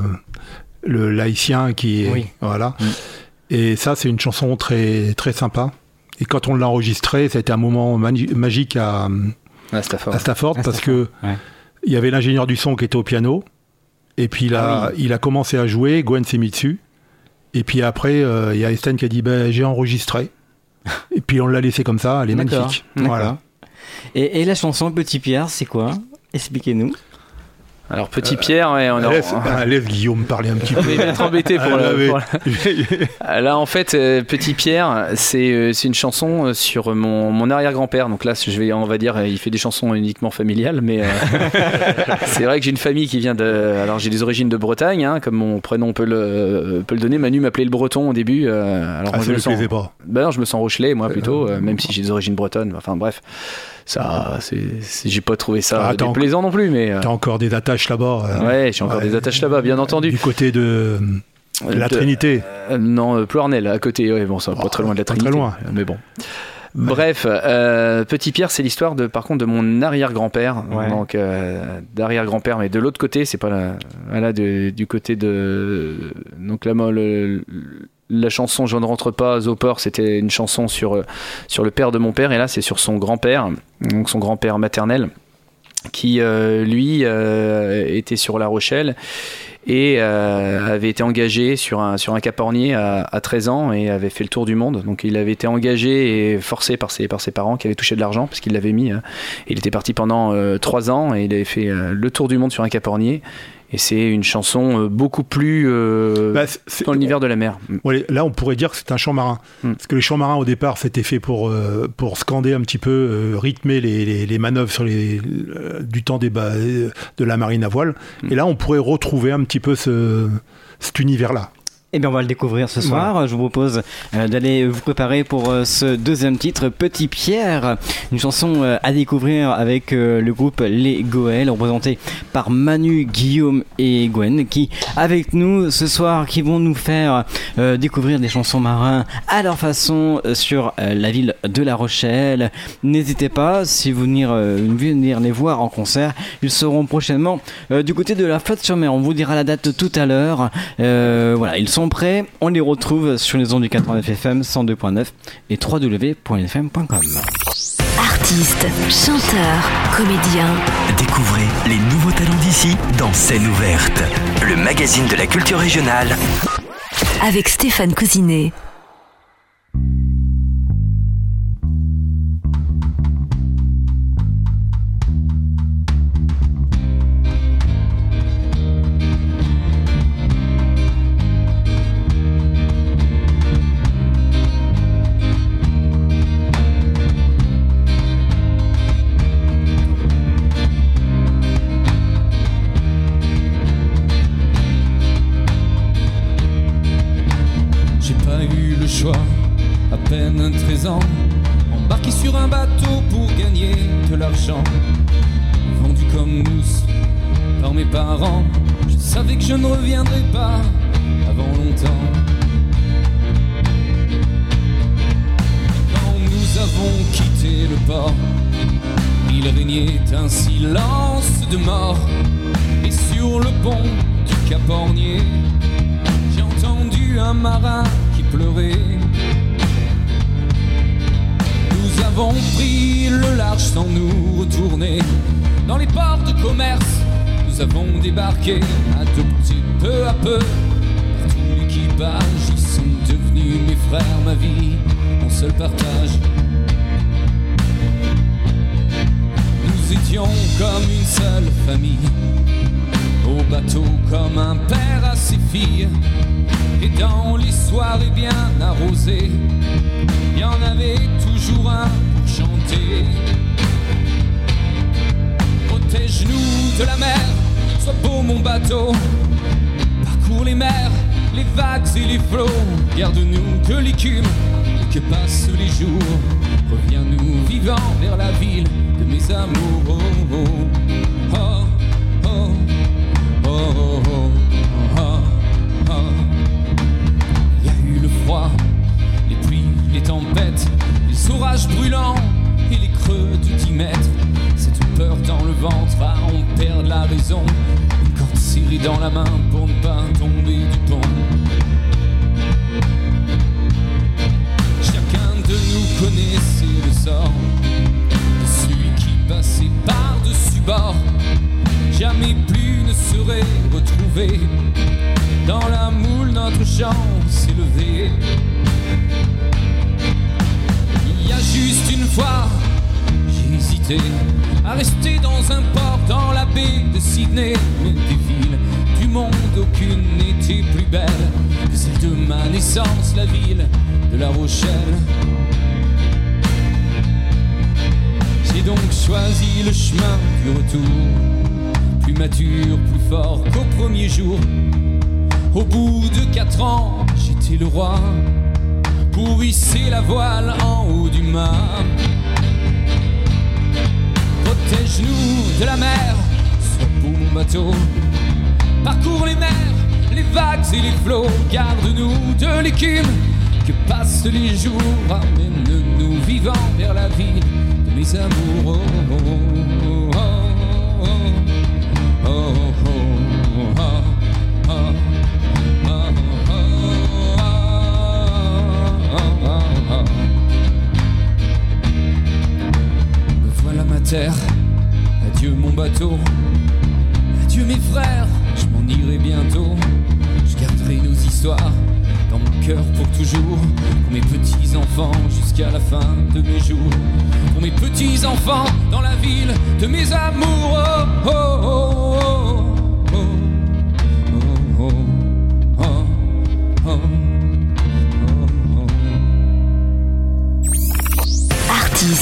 le laïcien qui est Oui. voilà. Mm. Et ça, c'est une chanson très très sympa. Et quand on l'a enregistrée, ça a été un moment mani- magique à, Ah, Stafford. à Stafford À parce Stafford, que ouais. il y avait l'ingénieur du son qui était au piano. Et puis il a, Ah il a commencé à jouer, Gwen s'est mis dessus. Et puis après, euh, il y a Estelle qui a dit bah, j'ai enregistré. Et puis on l'a laissé comme ça, elle est D'accord. magnifique. D'accord. Voilà. Et, et la chanson Petit Pierre, c'est quoi? Expliquez-nous. Alors, Petit Pierre, ouais, on a... Laisse, ah, laisse Guillaume parler un petit peu. On est bien embêté pour, Ah, la- là, mais- pour la- Là, en fait, euh, Petit Pierre, c'est euh, c'est une chanson euh, sur mon, mon arrière-grand-père. Donc là, je vais, on va dire, euh, il fait des chansons uniquement familiales, mais euh, c'est vrai que j'ai une famille qui vient de. Alors, j'ai des origines de Bretagne, hein, comme mon prénom peut le, peut le donner. Manu m'appelait le Breton au début. euh, alors Ah, moi, ça je me ne sens. plaisait pas. Ben non, je me sens Rochelet, moi plutôt, euh, même si j'ai des origines bretonnes. Enfin bref, ça, c'est, c'est- j'ai pas trouvé ça Ah, t'as déplaisant non plus, mais. euh, T'as encore des attaches là-bas. euh, ouais, j'ai encore ouais. des attaches là-bas, bien entendu. Du côté de, de la De- Trinité. Euh, non, euh, Plournel, à côté. Ouais, bon, ça va pas Oh, très loin de la pas Trinité. très loin. Mais bon. Bref, euh, Petit Pierre, c'est l'histoire de, par contre, de mon arrière-grand-père, Ouais. donc euh, d'arrière-grand-père, mais de l'autre côté, c'est pas la, voilà, de- du côté de, donc là, moi, le- la chanson Je ne rentre pas au port, c'était une chanson sur euh, sur le père de mon père, et là, c'est sur son grand-père, donc son grand-père maternel, qui euh, lui euh, était sur La Rochelle et euh, avait été engagé sur un, sur un cap-ornier à, à treize ans et avait fait le tour du monde. Donc il avait été engagé et forcé par ses, par ses parents qui avaient touché de l'argent parce qu'il l'avait mis. Hein. Il était parti pendant euh, trois ans et il avait fait euh, le tour du monde sur un cap-ornier. Et c'est une chanson beaucoup plus euh, bah, c'est, dans l'univers de la mer. Ouais, là, on pourrait dire que c'est un chant marin. Mm. Parce que les chants marins, au départ, c'était fait pour, euh, pour scander un petit peu, euh, rythmer les, les, les manœuvres sur les, euh, du temps des ba- de la marine à voile. Mm. Et là, on pourrait retrouver un petit peu ce, cet univers-là. Eh bien, on va le découvrir ce soir. Voilà. Je vous propose euh, d'aller vous préparer pour euh, ce deuxième titre, Petit Pierre, une chanson euh, à découvrir avec euh, le groupe Les Goëls, représenté par Manu, Guillaume et Gwen, qui, avec nous ce soir, qui vont nous faire euh, découvrir des chansons marins à leur façon euh, sur euh, la ville de La Rochelle. N'hésitez pas, si vous venir, euh, venir les voir en concert, ils seront prochainement euh, du côté de la Flotte-sur-Mer. On vous dira la date tout à l'heure. Euh, voilà, ils sont prêts, on les retrouve sur les ondes du quatre-vingt-neuf F M cent deux point neuf et w w w point f m point com. Artistes, chanteurs, comédiens. Découvrez les nouveaux talents d'ici dans Scène ouverte, le magazine de la culture régionale. Avec Stéphane Cousinet. À peine treize ans, embarqué sur un bateau pour gagner de l'argent, vendu comme mousse par mes parents. Je savais que je ne reviendrais pas avant longtemps. Quand nous avons quitté le port, il régnait un silence de mort. Et sur le pont du Cap Ornier, j'ai entendu un marin pleurer. Nous avons pris le large sans nous retourner. Dans les ports de commerce, nous avons débarqué, adopté peu à peu par tout l'équipage. Ils sont devenus mes frères, ma vie, mon seul partage. Nous étions comme une seule famille, au bateau comme un père à ses filles. Et dans les soirées bien arrosées, il y en avait toujours un pour chanter. Protège-nous de la mer, sois beau mon bateau. Parcours les mers, les vagues et les flots. Garde-nous de l'écume et que passent les jours. Reviens-nous vivants vers la ville de mes amours. Oh, oh, oh, oh, oh, oh, oh, oh, oh. Il y a eu le froid, les pluies, les tempêtes, les orages brûlants et les creux de dix mètres. Cette peur dans le ventre, ah, on perd la raison. Une corde serrée dans la main pour ne pas tomber du pont. Chacun de nous connaissait le sort de celui qui passait par-dessus bord. Jamais plus ne serait retrouvé. Dans la moule, notre chant s'est levé. Il y a juste une fois, j'ai hésité à rester dans un port dans la baie de Sydney. Mais des villes du monde, aucune n'était plus belle que celle de ma naissance, la ville de La Rochelle. J'ai donc choisi le chemin du retour, plus mature, plus fort qu'au premier jour. Au bout de quatre ans, j'étais le roi pour hisser la voile en haut du mât. Protège-nous de la mer, sois beau mon bateau. Parcours les mers, les vagues et les flots. Garde-nous de l'écume que passent les jours. Amène-nous vivants vers la vie de mes amours. Oh, oh, oh, oh, oh, oh, oh, oh, oh, oh. Terre. Adieu mon bateau, adieu mes frères, je m'en irai bientôt. Je garderai nos histoires dans mon cœur pour toujours. Pour mes petits-enfants jusqu'à la fin de mes jours. Pour mes petits-enfants dans la ville de mes amours. Oh, oh, oh, oh,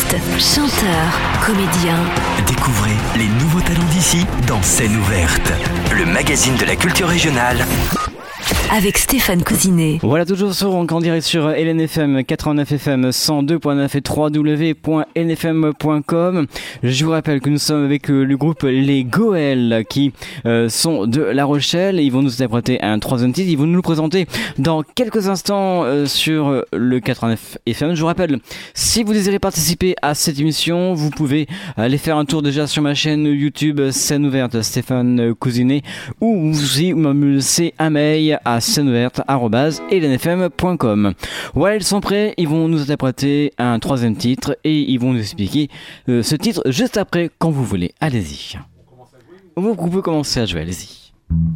Artiste, chanteur, comédien. Découvrez les nouveaux talents d'ici dans Scène ouverte, le magazine de la culture régionale. Avec Stéphane Cousinet. Voilà, toujours sur, en direct sur L N F M quatre-vingt-neuf F M cent deux point neuf et w w w point n f m point com. Je vous rappelle que nous sommes avec euh, le groupe Les Goëls qui euh, sont de La Rochelle. Ils vont nous interpréter un troisième titre. Ils vont nous le présenter dans quelques instants euh, sur le quatre-vingt-neuf F M. Je vous rappelle, si vous désirez participer à cette émission, vous pouvez aller faire un tour déjà sur ma chaîne YouTube Scène ouverte Stéphane Cousinet, ou si vous me laissez un mail à scène ouverte arobase l n f m point com. Voilà, ils sont prêts, ils vont nous interpréter un troisième titre et ils vont nous expliquer euh, ce titre juste après, quand vous voulez. Allez-y. Vous pouvez commencer à jouer, allez-y.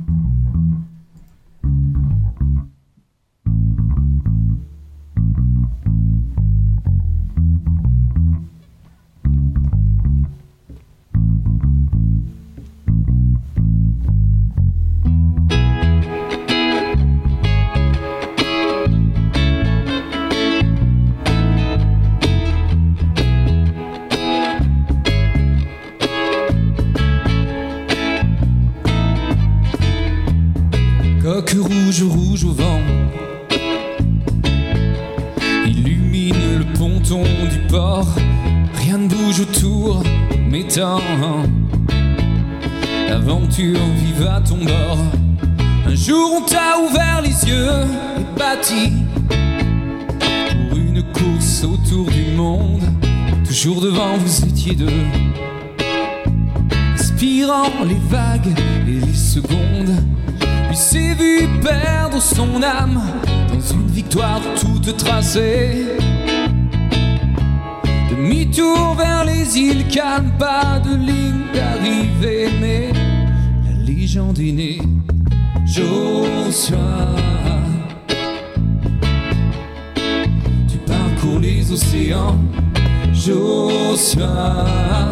Coque rouge, rouge au vent, illumine le ponton du port. Rien ne bouge autour, mais tant l'aventure vive à ton bord. Un jour on t'a ouvert les yeux et bâti pour une course autour du monde. Toujours devant, vous étiez deux, inspirant les vagues et les secondes. Puis s'est vu perdre son âme dans une victoire toute tracée. Demi-tour vers les îles calmes, pas de ligne d'arrivée, mais la légende est née. Joshua, tu parcours les océans. Joshua,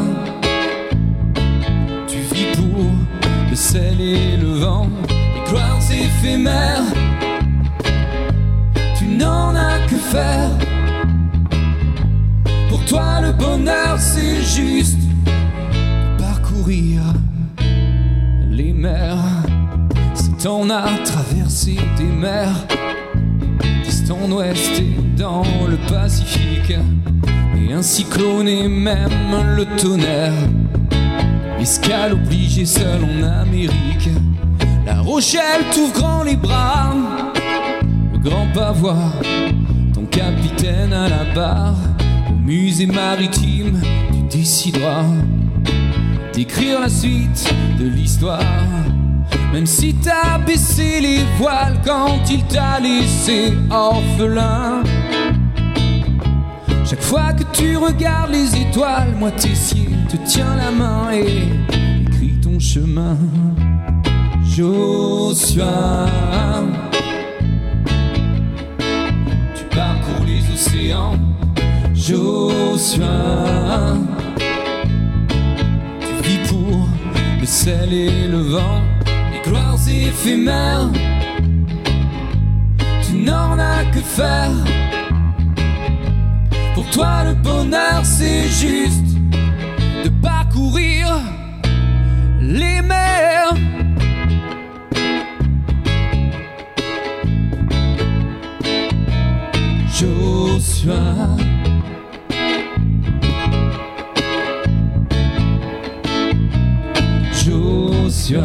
tu vis pour le sel et le vent. Gloires éphémères, tu n'en as que faire. Pour toi le bonheur c'est juste de parcourir les mers. Si t'en as traversé des mers, d'est en ouest et dans le Pacifique, et un cyclone et même le tonnerre. Escale obligée seul en Amérique. La Rochelle t'ouvre grand les bras, le grand pavois, ton capitaine à la barre. Au musée maritime, tu décideras d'écrire la suite de l'histoire. Même si t'as baissé les voiles quand il t'a laissé orphelin. Chaque fois que tu regardes les étoiles, moi Tessier te tiens la main et écris ton chemin. Joshua, tu parcours les océans. Joshua, tu vis pour le sel et le vent. Les gloires éphémères, tu n'en as que faire. Pour toi le bonheur c'est juste de parcourir les mers. Joshua, Joshua,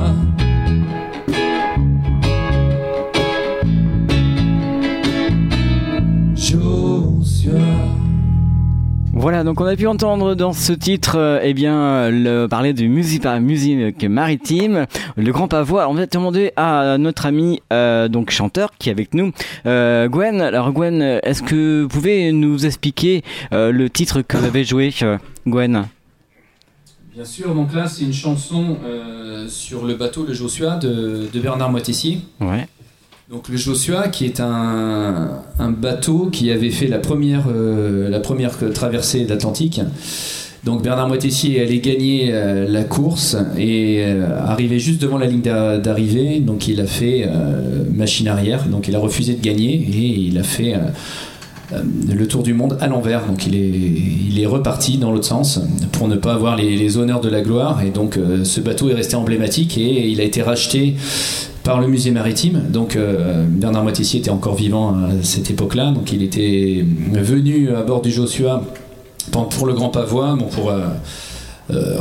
Joshua. Voilà, donc on a pu entendre dans ce titre euh, eh bien, le, parler du musique, musique maritime, le grand pavois. On va demander à notre ami euh, donc chanteur qui est avec nous, euh, Gwen. Alors Gwen, est-ce que vous pouvez nous expliquer euh, le titre que vous avez joué, euh, Gwen? Bien sûr, donc là c'est une chanson euh, sur le bateau le Joshua de, de Bernard Moitessier. Ouais. Donc le Joshua qui est un, un bateau qui avait fait la première, euh, la première traversée de l'Atlantique. Donc Bernard Moitessier allait gagner euh, la course et euh, arriver juste devant la ligne d'arrivée. Donc il a fait euh, machine arrière, donc il a refusé de gagner et il a fait euh, euh, le tour du monde à l'envers. Donc il est, il est reparti dans l'autre sens pour ne pas avoir les, les honneurs de la gloire. Et donc euh, ce bateau est resté emblématique et il a été racheté par le musée maritime. Donc euh, Bernard Moitessier était encore vivant à cette époque-là. Donc il était venu à bord du Joshua pour le Grand Pavois, bon, pour... Euh, Euh,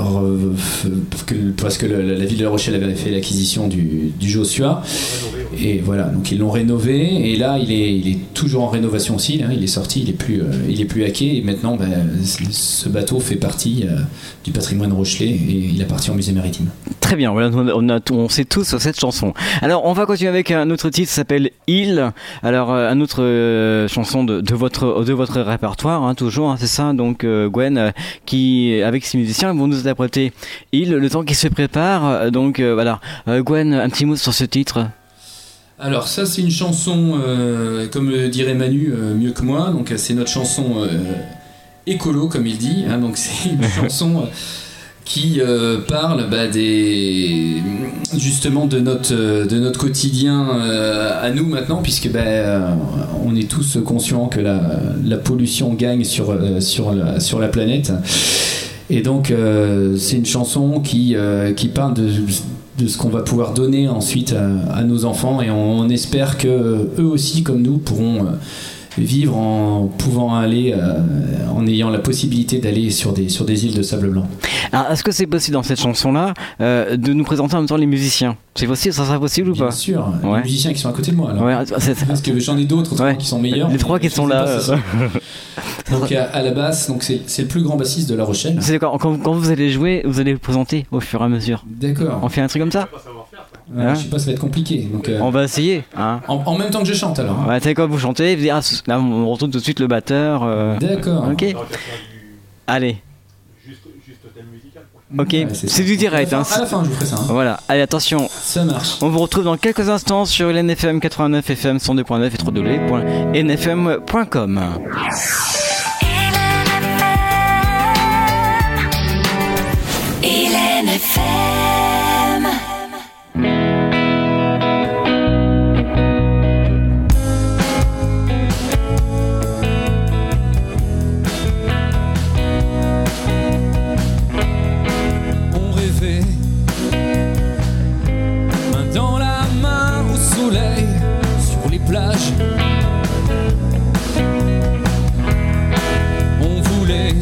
parce que la, la ville de La Rochelle avait fait l'acquisition du, du Joshua et voilà, donc ils l'ont rénové et là il est, il est toujours en rénovation aussi, hein, il est sorti, il est plus, euh, il est plus hacké et maintenant ben, ce bateau fait partie euh, du patrimoine rochelais et il appartient au musée maritime. Très bien, voilà, on, a, on sait tous cette chanson. Alors on va continuer avec un autre titre qui s'appelle Il. Alors euh, un autre euh, chanson de, de, votre, de votre répertoire, hein, toujours, hein, c'est ça, donc euh, Gwen euh, qui avec ses musiciens vont nous interpréter Il, le temps qui se prépare. Donc euh, voilà, euh, Gwen, un petit mot sur ce titre. Alors ça c'est une chanson, euh, comme dirait Manu euh, mieux que moi, donc c'est notre chanson euh, écolo comme il dit, hein, donc c'est une chanson euh, qui euh, parle bah, des, justement de notre, de notre quotidien euh, à nous maintenant, puisque bah, euh, on est tous conscients que la, la pollution gagne sur, euh, sur, la, sur la planète. Et donc euh, c'est une chanson qui, euh, qui parle de, de ce qu'on va pouvoir donner ensuite à, à nos enfants et on, on espère que eux aussi comme nous pourront euh, vivre en pouvant aller euh, en ayant la possibilité d'aller sur des, sur des îles de sable blanc. Alors est-ce que c'est possible dans cette chanson-là euh, de nous présenter en même temps les musiciens? C'est possible, ça sera possible ou pas? Bien sûr, ouais. Les musiciens qui sont à côté de moi alors. Ouais, c'est... Parce que j'en ai d'autres ouais. qui sont meilleurs. Les trois qui sont là. Donc à, à la basse, donc c'est, c'est le plus grand bassiste de La Rochelle. C'est d'accord. Quand, quand vous allez jouer, vous allez vous présenter au fur et à mesure. D'accord. On fait un truc comme ça. Ouais, hein? Je sais pas, ça va être compliqué. Donc, euh, on va essayer. Hein. En, en même temps que je chante alors. Hein. Ouais, t'as quoi, vous chantez, vous dites, ah, là on retrouve tout de suite le batteur. Euh... D'accord. Ok. Allez. Juste, juste thème musical. Ok, ouais, c'est, c'est du direct. Hein. À la fin, je vous ferai ça. Hein. Voilà, allez, attention. Ça marche. On vous retrouve dans quelques instants sur L N F M quatre-vingt-neuf F M cent deux point neuf et w w w point n f m point com. L N F M. On rêvait, main dans la main au soleil, sur les plages. On voulait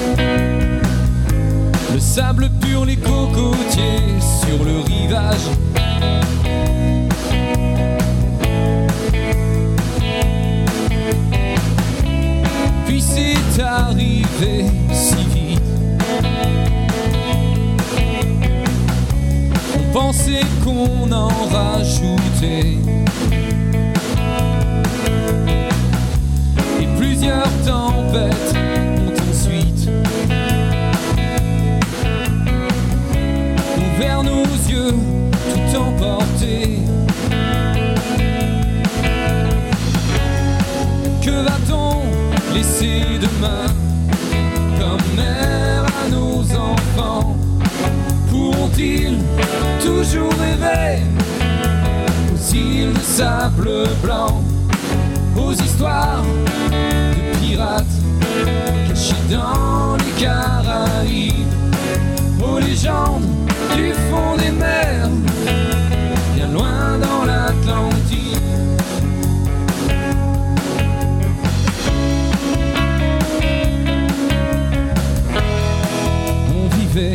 le sable pur, les cocotiers sur le rivage. Puis c'est arrivé si vite. On pensait qu'on en rajoutait. Et plusieurs tempêtes ont ensuite vers nos yeux, tout emporté. Que va-t-on laisser demain comme mère à nos enfants? Pourront-ils toujours rêver aux îles de sable blanc, aux histoires de pirates cachés dans les Caraïbes, aux légendes du fond des mers, bien loin dans l'Atlantique? On vivait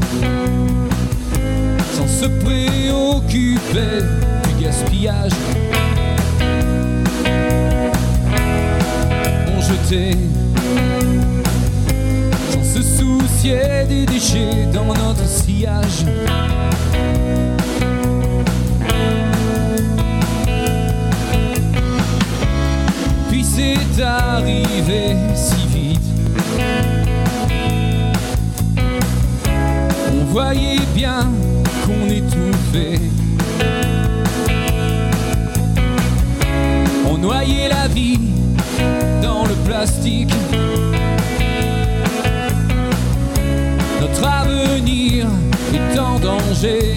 sans se préoccuper du gaspillage. On jetait sans se soucier des déchets dans notre sillage. Puis c'est arrivé si vite. On voyait bien qu'on étouffait. On noyait la vie dans le plastique. Notre avenir est en danger.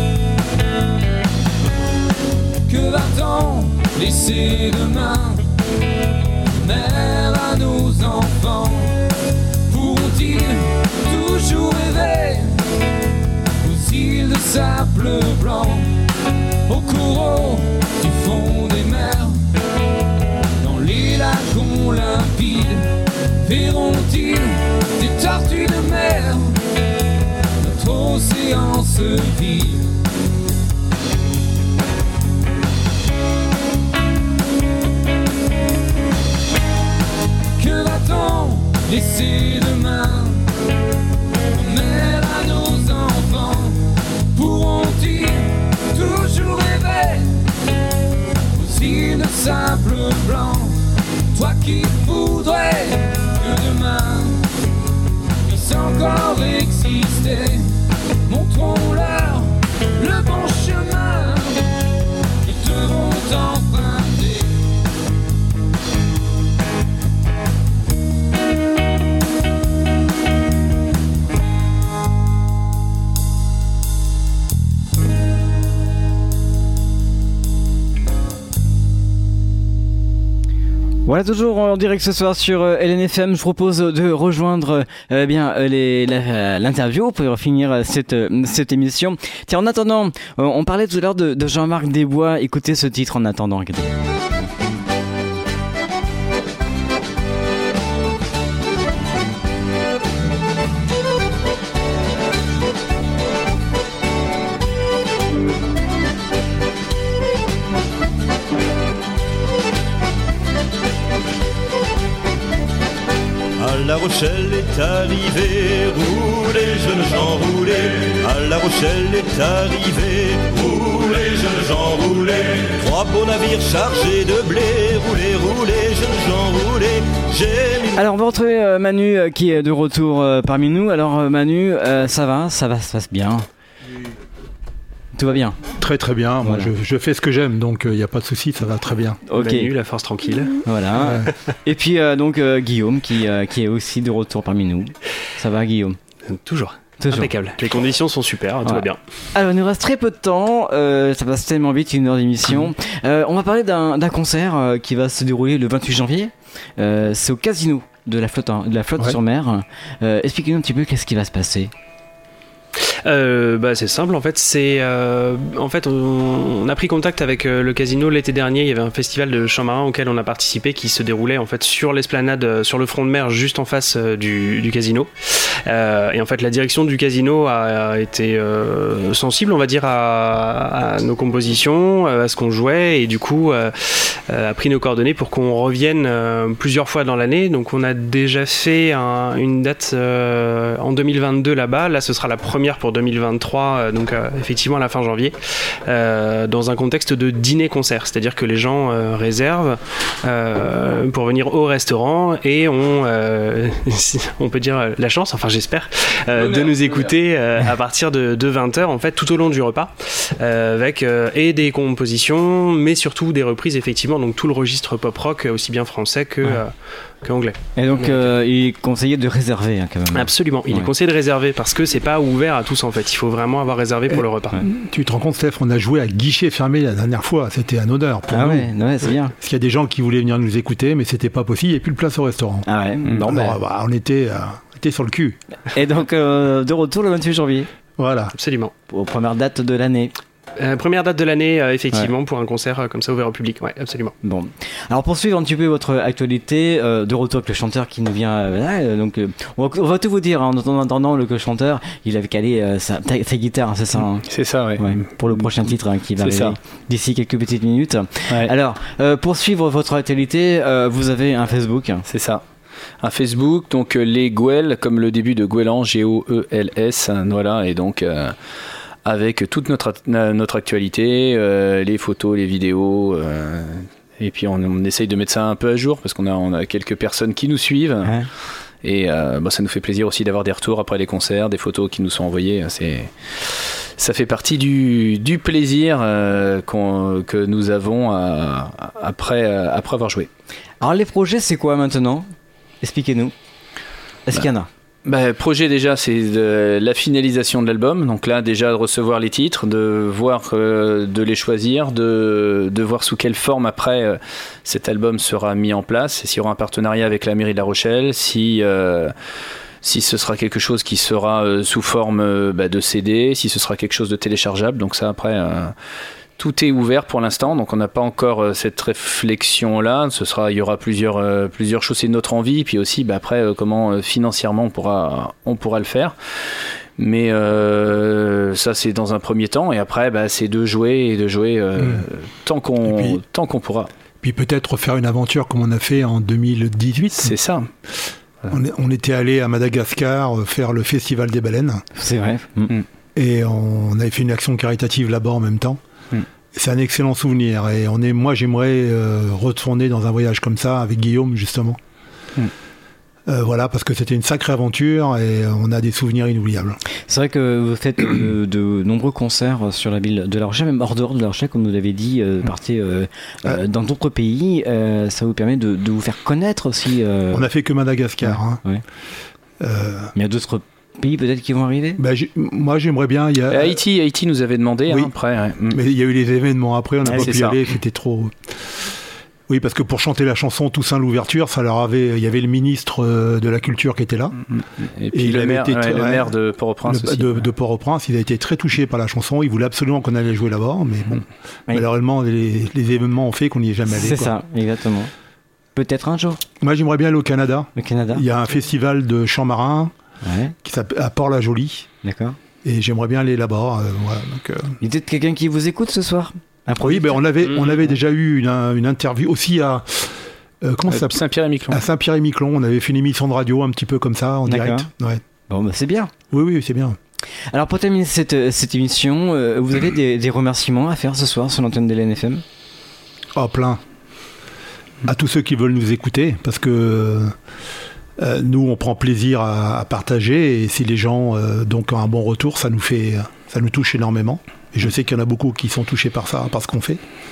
Que va-t-on laisser demain nos enfants pourront-ils toujours rêver aux îles de sable blanc, au coraux du fond des mers, dans les lagons limpides, verront-ils des tortues de mer, notre océan se vide. Que va-t-on laisser demain, mère à nos enfants, pourront-ils toujours rêver aux îles de sable blanc, toi qui voudrais que demain puisse encore exister, montrons-leur le bon chemin qu'ils devront emprunter. Voilà, toujours en direct ce soir sur euh, L N F M. Je propose de rejoindre euh, bien euh, les, la, l'interview pour finir cette, cette émission. Tiens, en attendant, euh, on parlait tout à l'heure de, de Jean-Marc Desbois. Écoutez ce titre en attendant. Regardez. La Rochelle est arrivée, roulez jeunes gens roulez. À La Rochelle est arrivée, roulez jeunes gens roulez. Trois beaux navires chargés de blé, roulez, roulez jeunes gens roulez. J'ai mis... Alors on va retrouver euh, Manu euh, qui est de retour euh, parmi nous. Alors euh, Manu, euh, ça va, ça va, ça se passe bien. Tout va bien. Très très bien. Moi, voilà. je, je fais ce que j'aime, donc il euh, n'y a pas de souci, ça va très bien. Ok. Manu, la force tranquille. Voilà. Ouais. Et puis euh, donc euh, Guillaume qui, euh, qui est aussi de retour parmi nous. Ça va Guillaume? Toujours. Toujours. Impeccable. Les conditions sont super, tout ouais. va bien. Alors il nous reste très peu de temps, euh, ça passe tellement vite, une heure d'émission. Euh, on va parler d'un, d'un concert euh, qui va se dérouler le vingt-huit janvier. Euh, c'est au Casino de la flotte, de la flotte ouais. sur mer. Euh, expliquez-nous un petit peu qu'est-ce qui va se passer. Euh, bah, c'est simple en fait, c'est euh, en fait on, on a pris contact avec euh, le Casino l'été dernier. Il y avait un festival de chant marin auquel on a participé qui se déroulait en fait sur l'esplanade, euh, sur le front de mer juste en face euh, du, du Casino. Euh, et en fait la direction du Casino a, a été euh, sensible, on va dire, à, à nos compositions, à ce qu'on jouait, et du coup euh, a pris nos coordonnées pour qu'on revienne euh, plusieurs fois dans l'année. Donc on a déjà fait un, une date euh, en deux mille vingt-deux là-bas. Là ce sera la première pour deux mille vingt-trois, donc euh, effectivement à la fin janvier, euh, dans un contexte de dîner-concert, c'est-à-dire que les gens euh, réservent euh, pour venir au restaurant et ont, euh, on peut dire, la chance, enfin j'espère, euh, de nous écouter euh, à partir de, de vingt heures, en fait, tout au long du repas, euh, avec euh, et des compositions, mais surtout des reprises, effectivement, donc tout le registre pop-rock, aussi bien français que... Ouais. Euh, que anglais. Et donc euh, il est conseillé de réserver hein, quand même. Absolument, il ouais. est conseillé de réserver parce que c'est pas ouvert à tous en fait, il faut vraiment avoir réservé pour et le repas. Ouais. Tu te rends compte Steph, on a joué à guichet fermé la dernière fois, c'était un honneur pour ah nous. Ouais, ouais, c'est bien. Parce qu'il y a des gens qui voulaient venir nous écouter mais c'était pas possible, il n'y avait plus de place au restaurant. Ah ouais. Non, Alors, bah, on était, euh, on était sur le cul. Et donc euh, de retour le vingt-huit janvier. Voilà. Absolument. Aux premières dates de l'année. Euh, première date de l'année, euh, effectivement, ouais. pour un concert euh, comme ça ouvert au public, ouais, absolument. Bon, alors pour suivre un petit peu votre actualité, euh, de retour avec le chanteur qui nous vient, euh, donc euh, on, va, on va tout vous dire, hein, en attendant le, le chanteur, il avait calé euh, sa, sa guitare, c'est ça hein, c'est ça, ouais. ouais. Pour le prochain titre hein, qui va c'est arriver ça. D'ici quelques petites minutes. Ouais. Alors, euh, pour suivre votre actualité, euh, vous avez un Facebook. C'est ça. Un Facebook, donc euh, les Gouels, comme le début de Gouelan, G O E L S, voilà, et donc... Euh, avec toute notre, notre actualité, euh, les photos, les vidéos, euh, et puis on, on essaye de mettre ça un peu à jour parce qu'on a, on a quelques personnes qui nous suivent. Ouais. Et euh, bah, ça nous fait plaisir aussi d'avoir des retours après les concerts, des photos qui nous sont envoyées. C'est, ça fait partie du, du plaisir euh, qu'on, que nous avons à, après, après avoir joué. Alors les projets, c'est quoi maintenant ? Expliquez-nous. Est-ce bah. qu'il y en a ? Bah, projet déjà, c'est de la finalisation de l'album. Donc là, déjà de recevoir les titres, de voir, euh, de les choisir, de, de voir sous quelle forme après euh, cet album sera mis en place. S'il y aura un partenariat avec la mairie de La Rochelle, si euh, si ce sera quelque chose qui sera euh, sous forme euh, bah, de C D, si ce sera quelque chose de téléchargeable. Donc ça après. Euh, Tout est ouvert pour l'instant, donc on n'a pas encore euh, cette réflexion-là. Ce sera, il y aura plusieurs, euh, plusieurs choses, c'est notre envie, puis aussi bah, après euh, comment euh, financièrement on pourra, on pourra le faire. Mais euh, ça c'est dans un premier temps, et après bah, c'est de jouer et de jouer euh, mmh. tant qu'on, puis, tant qu'on pourra. Puis peut-être faire une aventure comme on a fait en deux mille dix-huit. C'est ça. On, est, on était allé à Madagascar faire le festival des baleines. C'est vrai. Mmh. Et on avait fait une action caritative là-bas en même temps. Mm. C'est un excellent souvenir. Et on est, moi, j'aimerais euh, retourner dans un voyage comme ça avec Guillaume, justement. Mm. Euh, voilà, parce que c'était une sacrée aventure et on a des souvenirs inoubliables. C'est vrai que vous faites de, de nombreux concerts sur la ville de La Rochelle, même hors dehors de La Rochelle, comme vous l'avez dit, euh, partez euh, euh, dans d'autres pays. Euh, ça vous permet de, de vous faire connaître aussi. Euh... On n'a fait que Madagascar. Ouais, hein. ouais. Euh... Mais il y a d'autres pays peut-être qui vont arriver. Ben, j'ai, moi j'aimerais bien. Il y a, euh, Haïti, Haïti nous avait demandé oui, hein, après. Ouais. Mais il y a eu les événements après, on n'a ouais, pas pu y ça. aller, c'était trop. Oui, parce que pour chanter la chanson Toussaint l'ouverture, ça leur avait, il y avait le ministre de la Culture qui était là. Et puis et le, maire, été, ouais, le maire de Port-au-Prince le, aussi. De, de Port-au-Prince, il a été très touché par la chanson. Il voulait absolument qu'on allait jouer là-bas, mais bon, oui. malheureusement les, les événements ont fait qu'on n'y est jamais allé. C'est quoi. ça, exactement. Peut-être un jour. Moi, j'aimerais bien aller au Canada. Le Canada. Il y a un festival de chants marins. Ouais. Qui s'appelle à Port-la-Jolie. D'accord. Et j'aimerais bien aller là-bas. Euh, voilà, donc, euh... Il y a peut-être quelqu'un qui vous écoute ce soir. Oui, ben on avait, mmh. on avait déjà eu une, une interview aussi à euh, comment ça s'appelle Saint-Pierre-et-Miquelon. À Saint-Pierre-et-Miquelon, on avait fait une émission de radio un petit peu comme ça en D'accord. direct. Ouais. Bon, bah, c'est bien. Oui, oui, c'est bien. Alors pour terminer cette, cette émission, euh, vous avez des, des remerciements à faire ce soir sur l'antenne de l'N F M? Oh, plein. À tous ceux qui veulent nous écouter, parce que Euh, nous, on prend plaisir à, à partager, et si les gens euh, donc ont un bon retour, ça nous fait, ça nous touche énormément. Et je sais qu'il y en a beaucoup qui sont touchés par ça, par ce qu'on fait.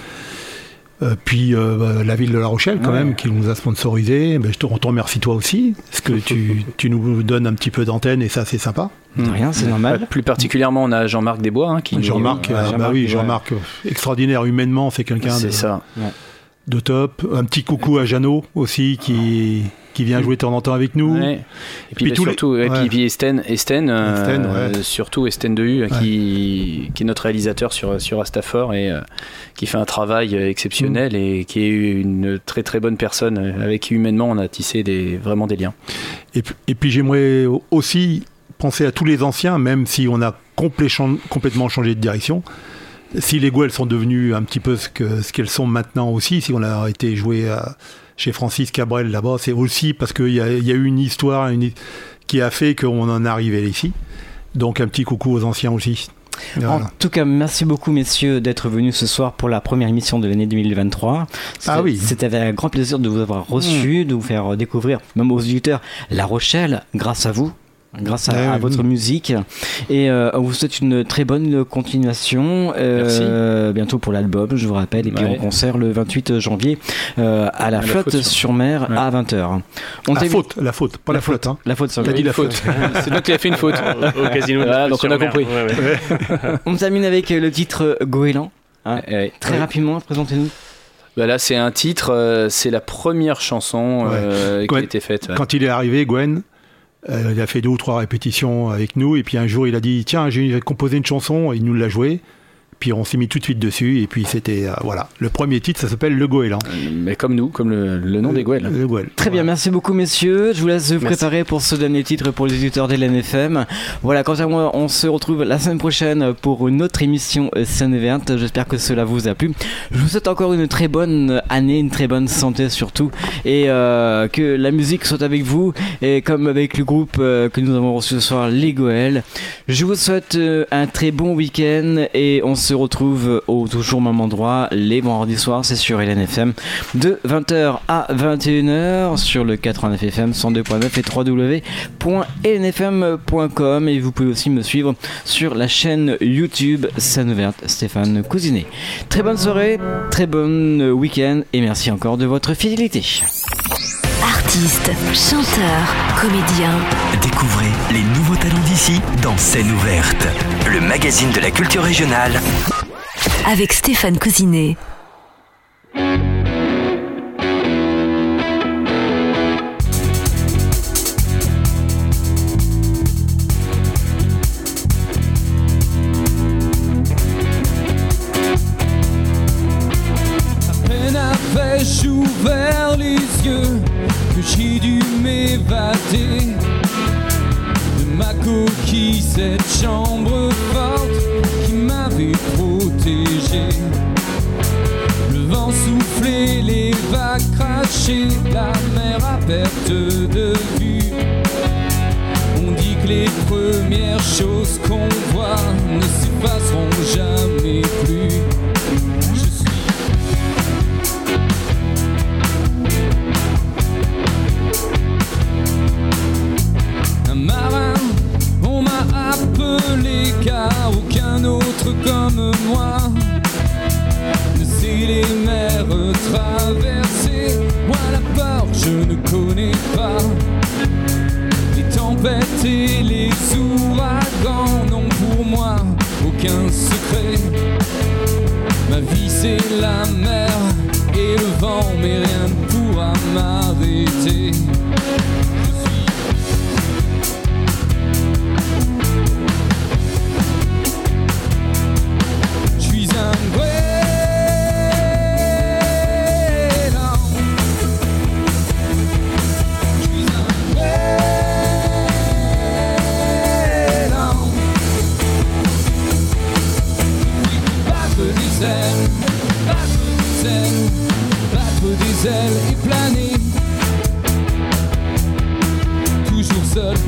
Euh, puis euh, la ville de La Rochelle, quand ouais. même, qui nous a sponsorisé. Ben, je te, on te remercie toi aussi, parce que tu, tu nous donnes un petit peu d'antenne, et ça, c'est sympa. Mmh. Rien, c'est normal. Plus particulièrement, on a Jean-Marc Desbois, hein, qui Jean-Marc, nous... euh, Jean-Marc, bah oui, ouais. Jean-Marc, extraordinaire humainement, c'est quelqu'un c'est de, ça. Ouais. de top. Un petit coucou à Jeannot aussi, qui qui vient jouer de temps en temps avec nous. Ouais. Et puis, puis bah, surtout, les... ouais. et puis Esten, Esten, Esten euh, ouais. surtout Esten Dehu, ouais. qui, qui est notre réalisateur sur, sur Astafor et euh, qui fait un travail exceptionnel mmh. et qui est une très très bonne personne avec qui humainement on a tissé des, vraiment des liens. Et, et puis j'aimerais aussi penser à tous les anciens, même si on a complé- complètement changé de direction. Si les Gouelles sont devenues un petit peu ce, que, ce qu'elles sont maintenant aussi, si on a été joué à, chez Francis Cabrel là-bas, c'est aussi parce qu'il y a, y a eu une histoire une, qui a fait qu'on en est arrivé ici. Donc un petit coucou aux anciens aussi. Voilà. En tout cas, merci beaucoup messieurs d'être venus ce soir pour la première émission de l'année deux mille vingt-trois. C'est, ah oui. C'était avec un grand plaisir de vous avoir reçu, mmh. de vous faire découvrir, même aux auditeurs, La Rochelle, grâce à vous. Grâce à, ouais, à votre oui. musique. Et euh, on vous souhaite une très bonne continuation. Euh, bientôt pour l'album, je vous rappelle. Et puis ouais. en concert le vingt-huit janvier euh, à la, à flotte, la flotte sur mer ouais. à vingt heures. On la faute, la faute, pas la, la flotte. flotte hein. La faute, ça T'as dit la faute. C'est nous qui a fait une faute. Au, au casino. Voilà, donc on a compris. Ouais, ouais. On termine avec le titre Goéland. Hein. Ouais. Très ouais. rapidement, présentez-nous. Bah là, c'est un titre, euh, c'est la première chanson euh, ouais. qui Gwen, a été faite. Ouais. Quand il est arrivé, Gwen, euh, il a fait deux ou trois répétitions avec nous, et puis un jour, il a dit « Tiens, j'ai composé une chanson », et il nous l'a jouée. Puis on s'est mis tout de suite dessus, et puis c'était, euh, voilà. Le premier titre, ça s'appelle Le Goéland. Mais comme nous, comme le, le nom le, des Gouelles. Le Goël. Très voilà. bien, merci beaucoup messieurs. Je vous laisse vous merci. préparer pour ce dernier titre pour les auditeurs d'L N F M. Voilà, quant à moi, on se retrouve la semaine prochaine pour une autre émission Scène Verte. J'espère que cela vous a plu. Je vous souhaite encore une très bonne année, une très bonne santé surtout, et euh, que la musique soit avec vous, et comme avec le groupe euh, que nous avons reçu ce soir, les Goëls. Je vous souhaite euh, un très bon week-end, et on se retrouve au toujours même endroit les vendredis soirs, c'est sur L N F M de vingt heures à vingt et une heures sur le quatre-vingt-neuf F M cent deux point neuf et w w w point l n f m point com, et vous pouvez aussi me suivre sur la chaîne YouTube Scène Verte Stéphane Cousinet. Très bonne soirée, très bon week-end, et merci encore de votre fidélité. Artiste Artistes, chanteurs, comédiens. Découvrez les nouveaux talents d'ici dans Scène ouverte, le magazine de la culture régionale. Avec Stéphane Cousinet. J'ai ouvert les yeux, que j'ai dû m'évader de ma coquille, cette chambre forte qui m'avait protégé. Le vent soufflait, les vagues crachaient, la mer à perte de vue. On dit que les premières choses qu'on voit ne s'effaceront jamais plus. Appelé car aucun autre comme moi ne sait les mers traverser. Moi la peur je ne connais pas, les tempêtes et les ouragans n'ont pour moi aucun secret. Ma vie c'est la mer et le vent, mais rien ne pourra m'arrêter. Des ailes et planer, toujours seul.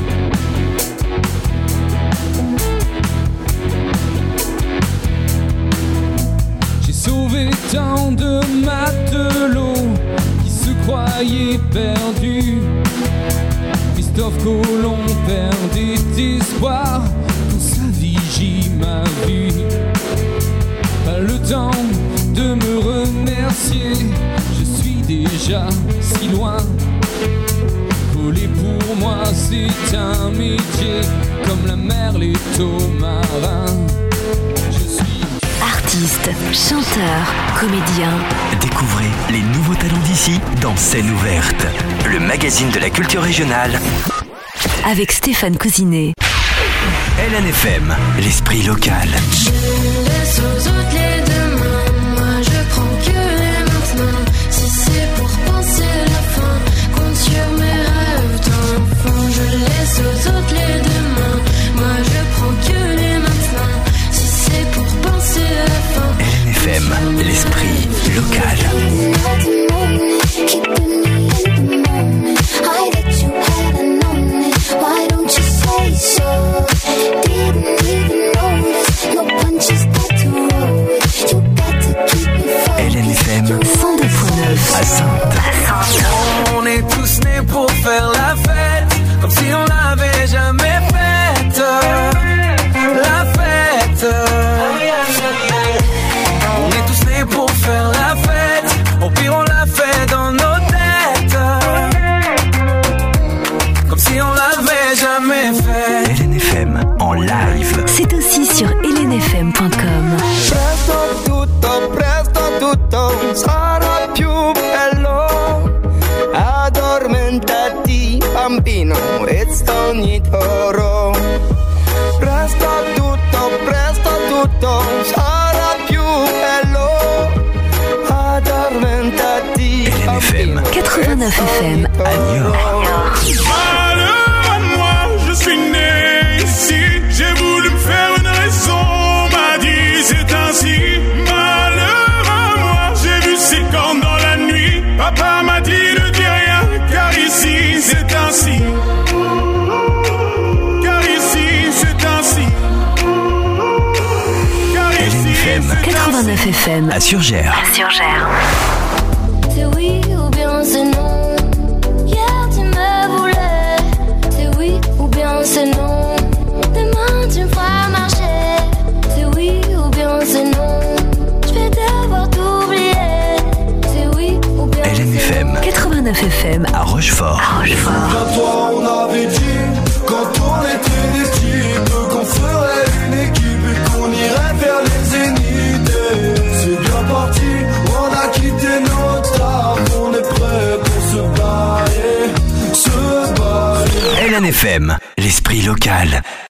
J'ai sauvé tant de matelots qui se croyaient perdus. Christophe Colomb perdait espoir, dans sa vigie m'a vu. Pas le temps de me remercier, déjà si loin. Voler pour moi c'est un métier, comme la mer les taux marins. Je suis artiste, chanteur, comédien. Découvrez les nouveaux talents d'ici dans Scène ouverte, le magazine de la culture régionale. Avec Stéphane Cousinet. L N F M, l'esprit local. Je laisse aux autres les demain, moi je prends que les maintenant. C'est pour penser la fin, compte sur mes rêves d'enfant. Je laisse aux autres les demain, moi je prends que les maintenant. Si c'est pour penser la fin. L N F M, l'esprit local. L N F M cent deux virgule neuf à Sainte. On est tous nés pour faire la fête, comme si on l'avait jamais faite. La fête. On est tous nés pour faire la fête, au pire on l'a fait dans nos têtes, comme si on l'avait jamais fait. L N F M en live. C'est aussi sur L N F M point com. Presto tutto, presto tutto sarà più bello. Addormentati bambino e sogni d'oro. Presto tutto, presto tutto sarà più bello. Addormentati L N F M quatre-vingt-neuf F M à Niort. Malheur à moi, je suis né ici. J'ai voulu me faire une raison, m'a dit c'est ainsi. Malheur à moi, j'ai vu ses cornes dans la nuit. Papa m'a dit ne dis rien, car ici c'est ainsi. Car ici c'est ainsi. Car L N F M quatre-vingt-neuf F M à Surgères. à Surgères. C'est oui ou bien c'est non. Hier tu me voulais. C'est oui ou bien c'est non. Demain tu me feras marcher. C'est oui ou bien c'est non. Je vais devoir t'oublier. C'est oui ou bien L N F M quatre-vingt-neuf F M à Rochefort. Toi on avait dit, quand on était des types, qu'on ferait une équipe et qu'on irait vers les zéniths. C'est bien parti, on a quitté nos tables, on est prêt pour se bailler, se bailler. L N F M, l'esprit local.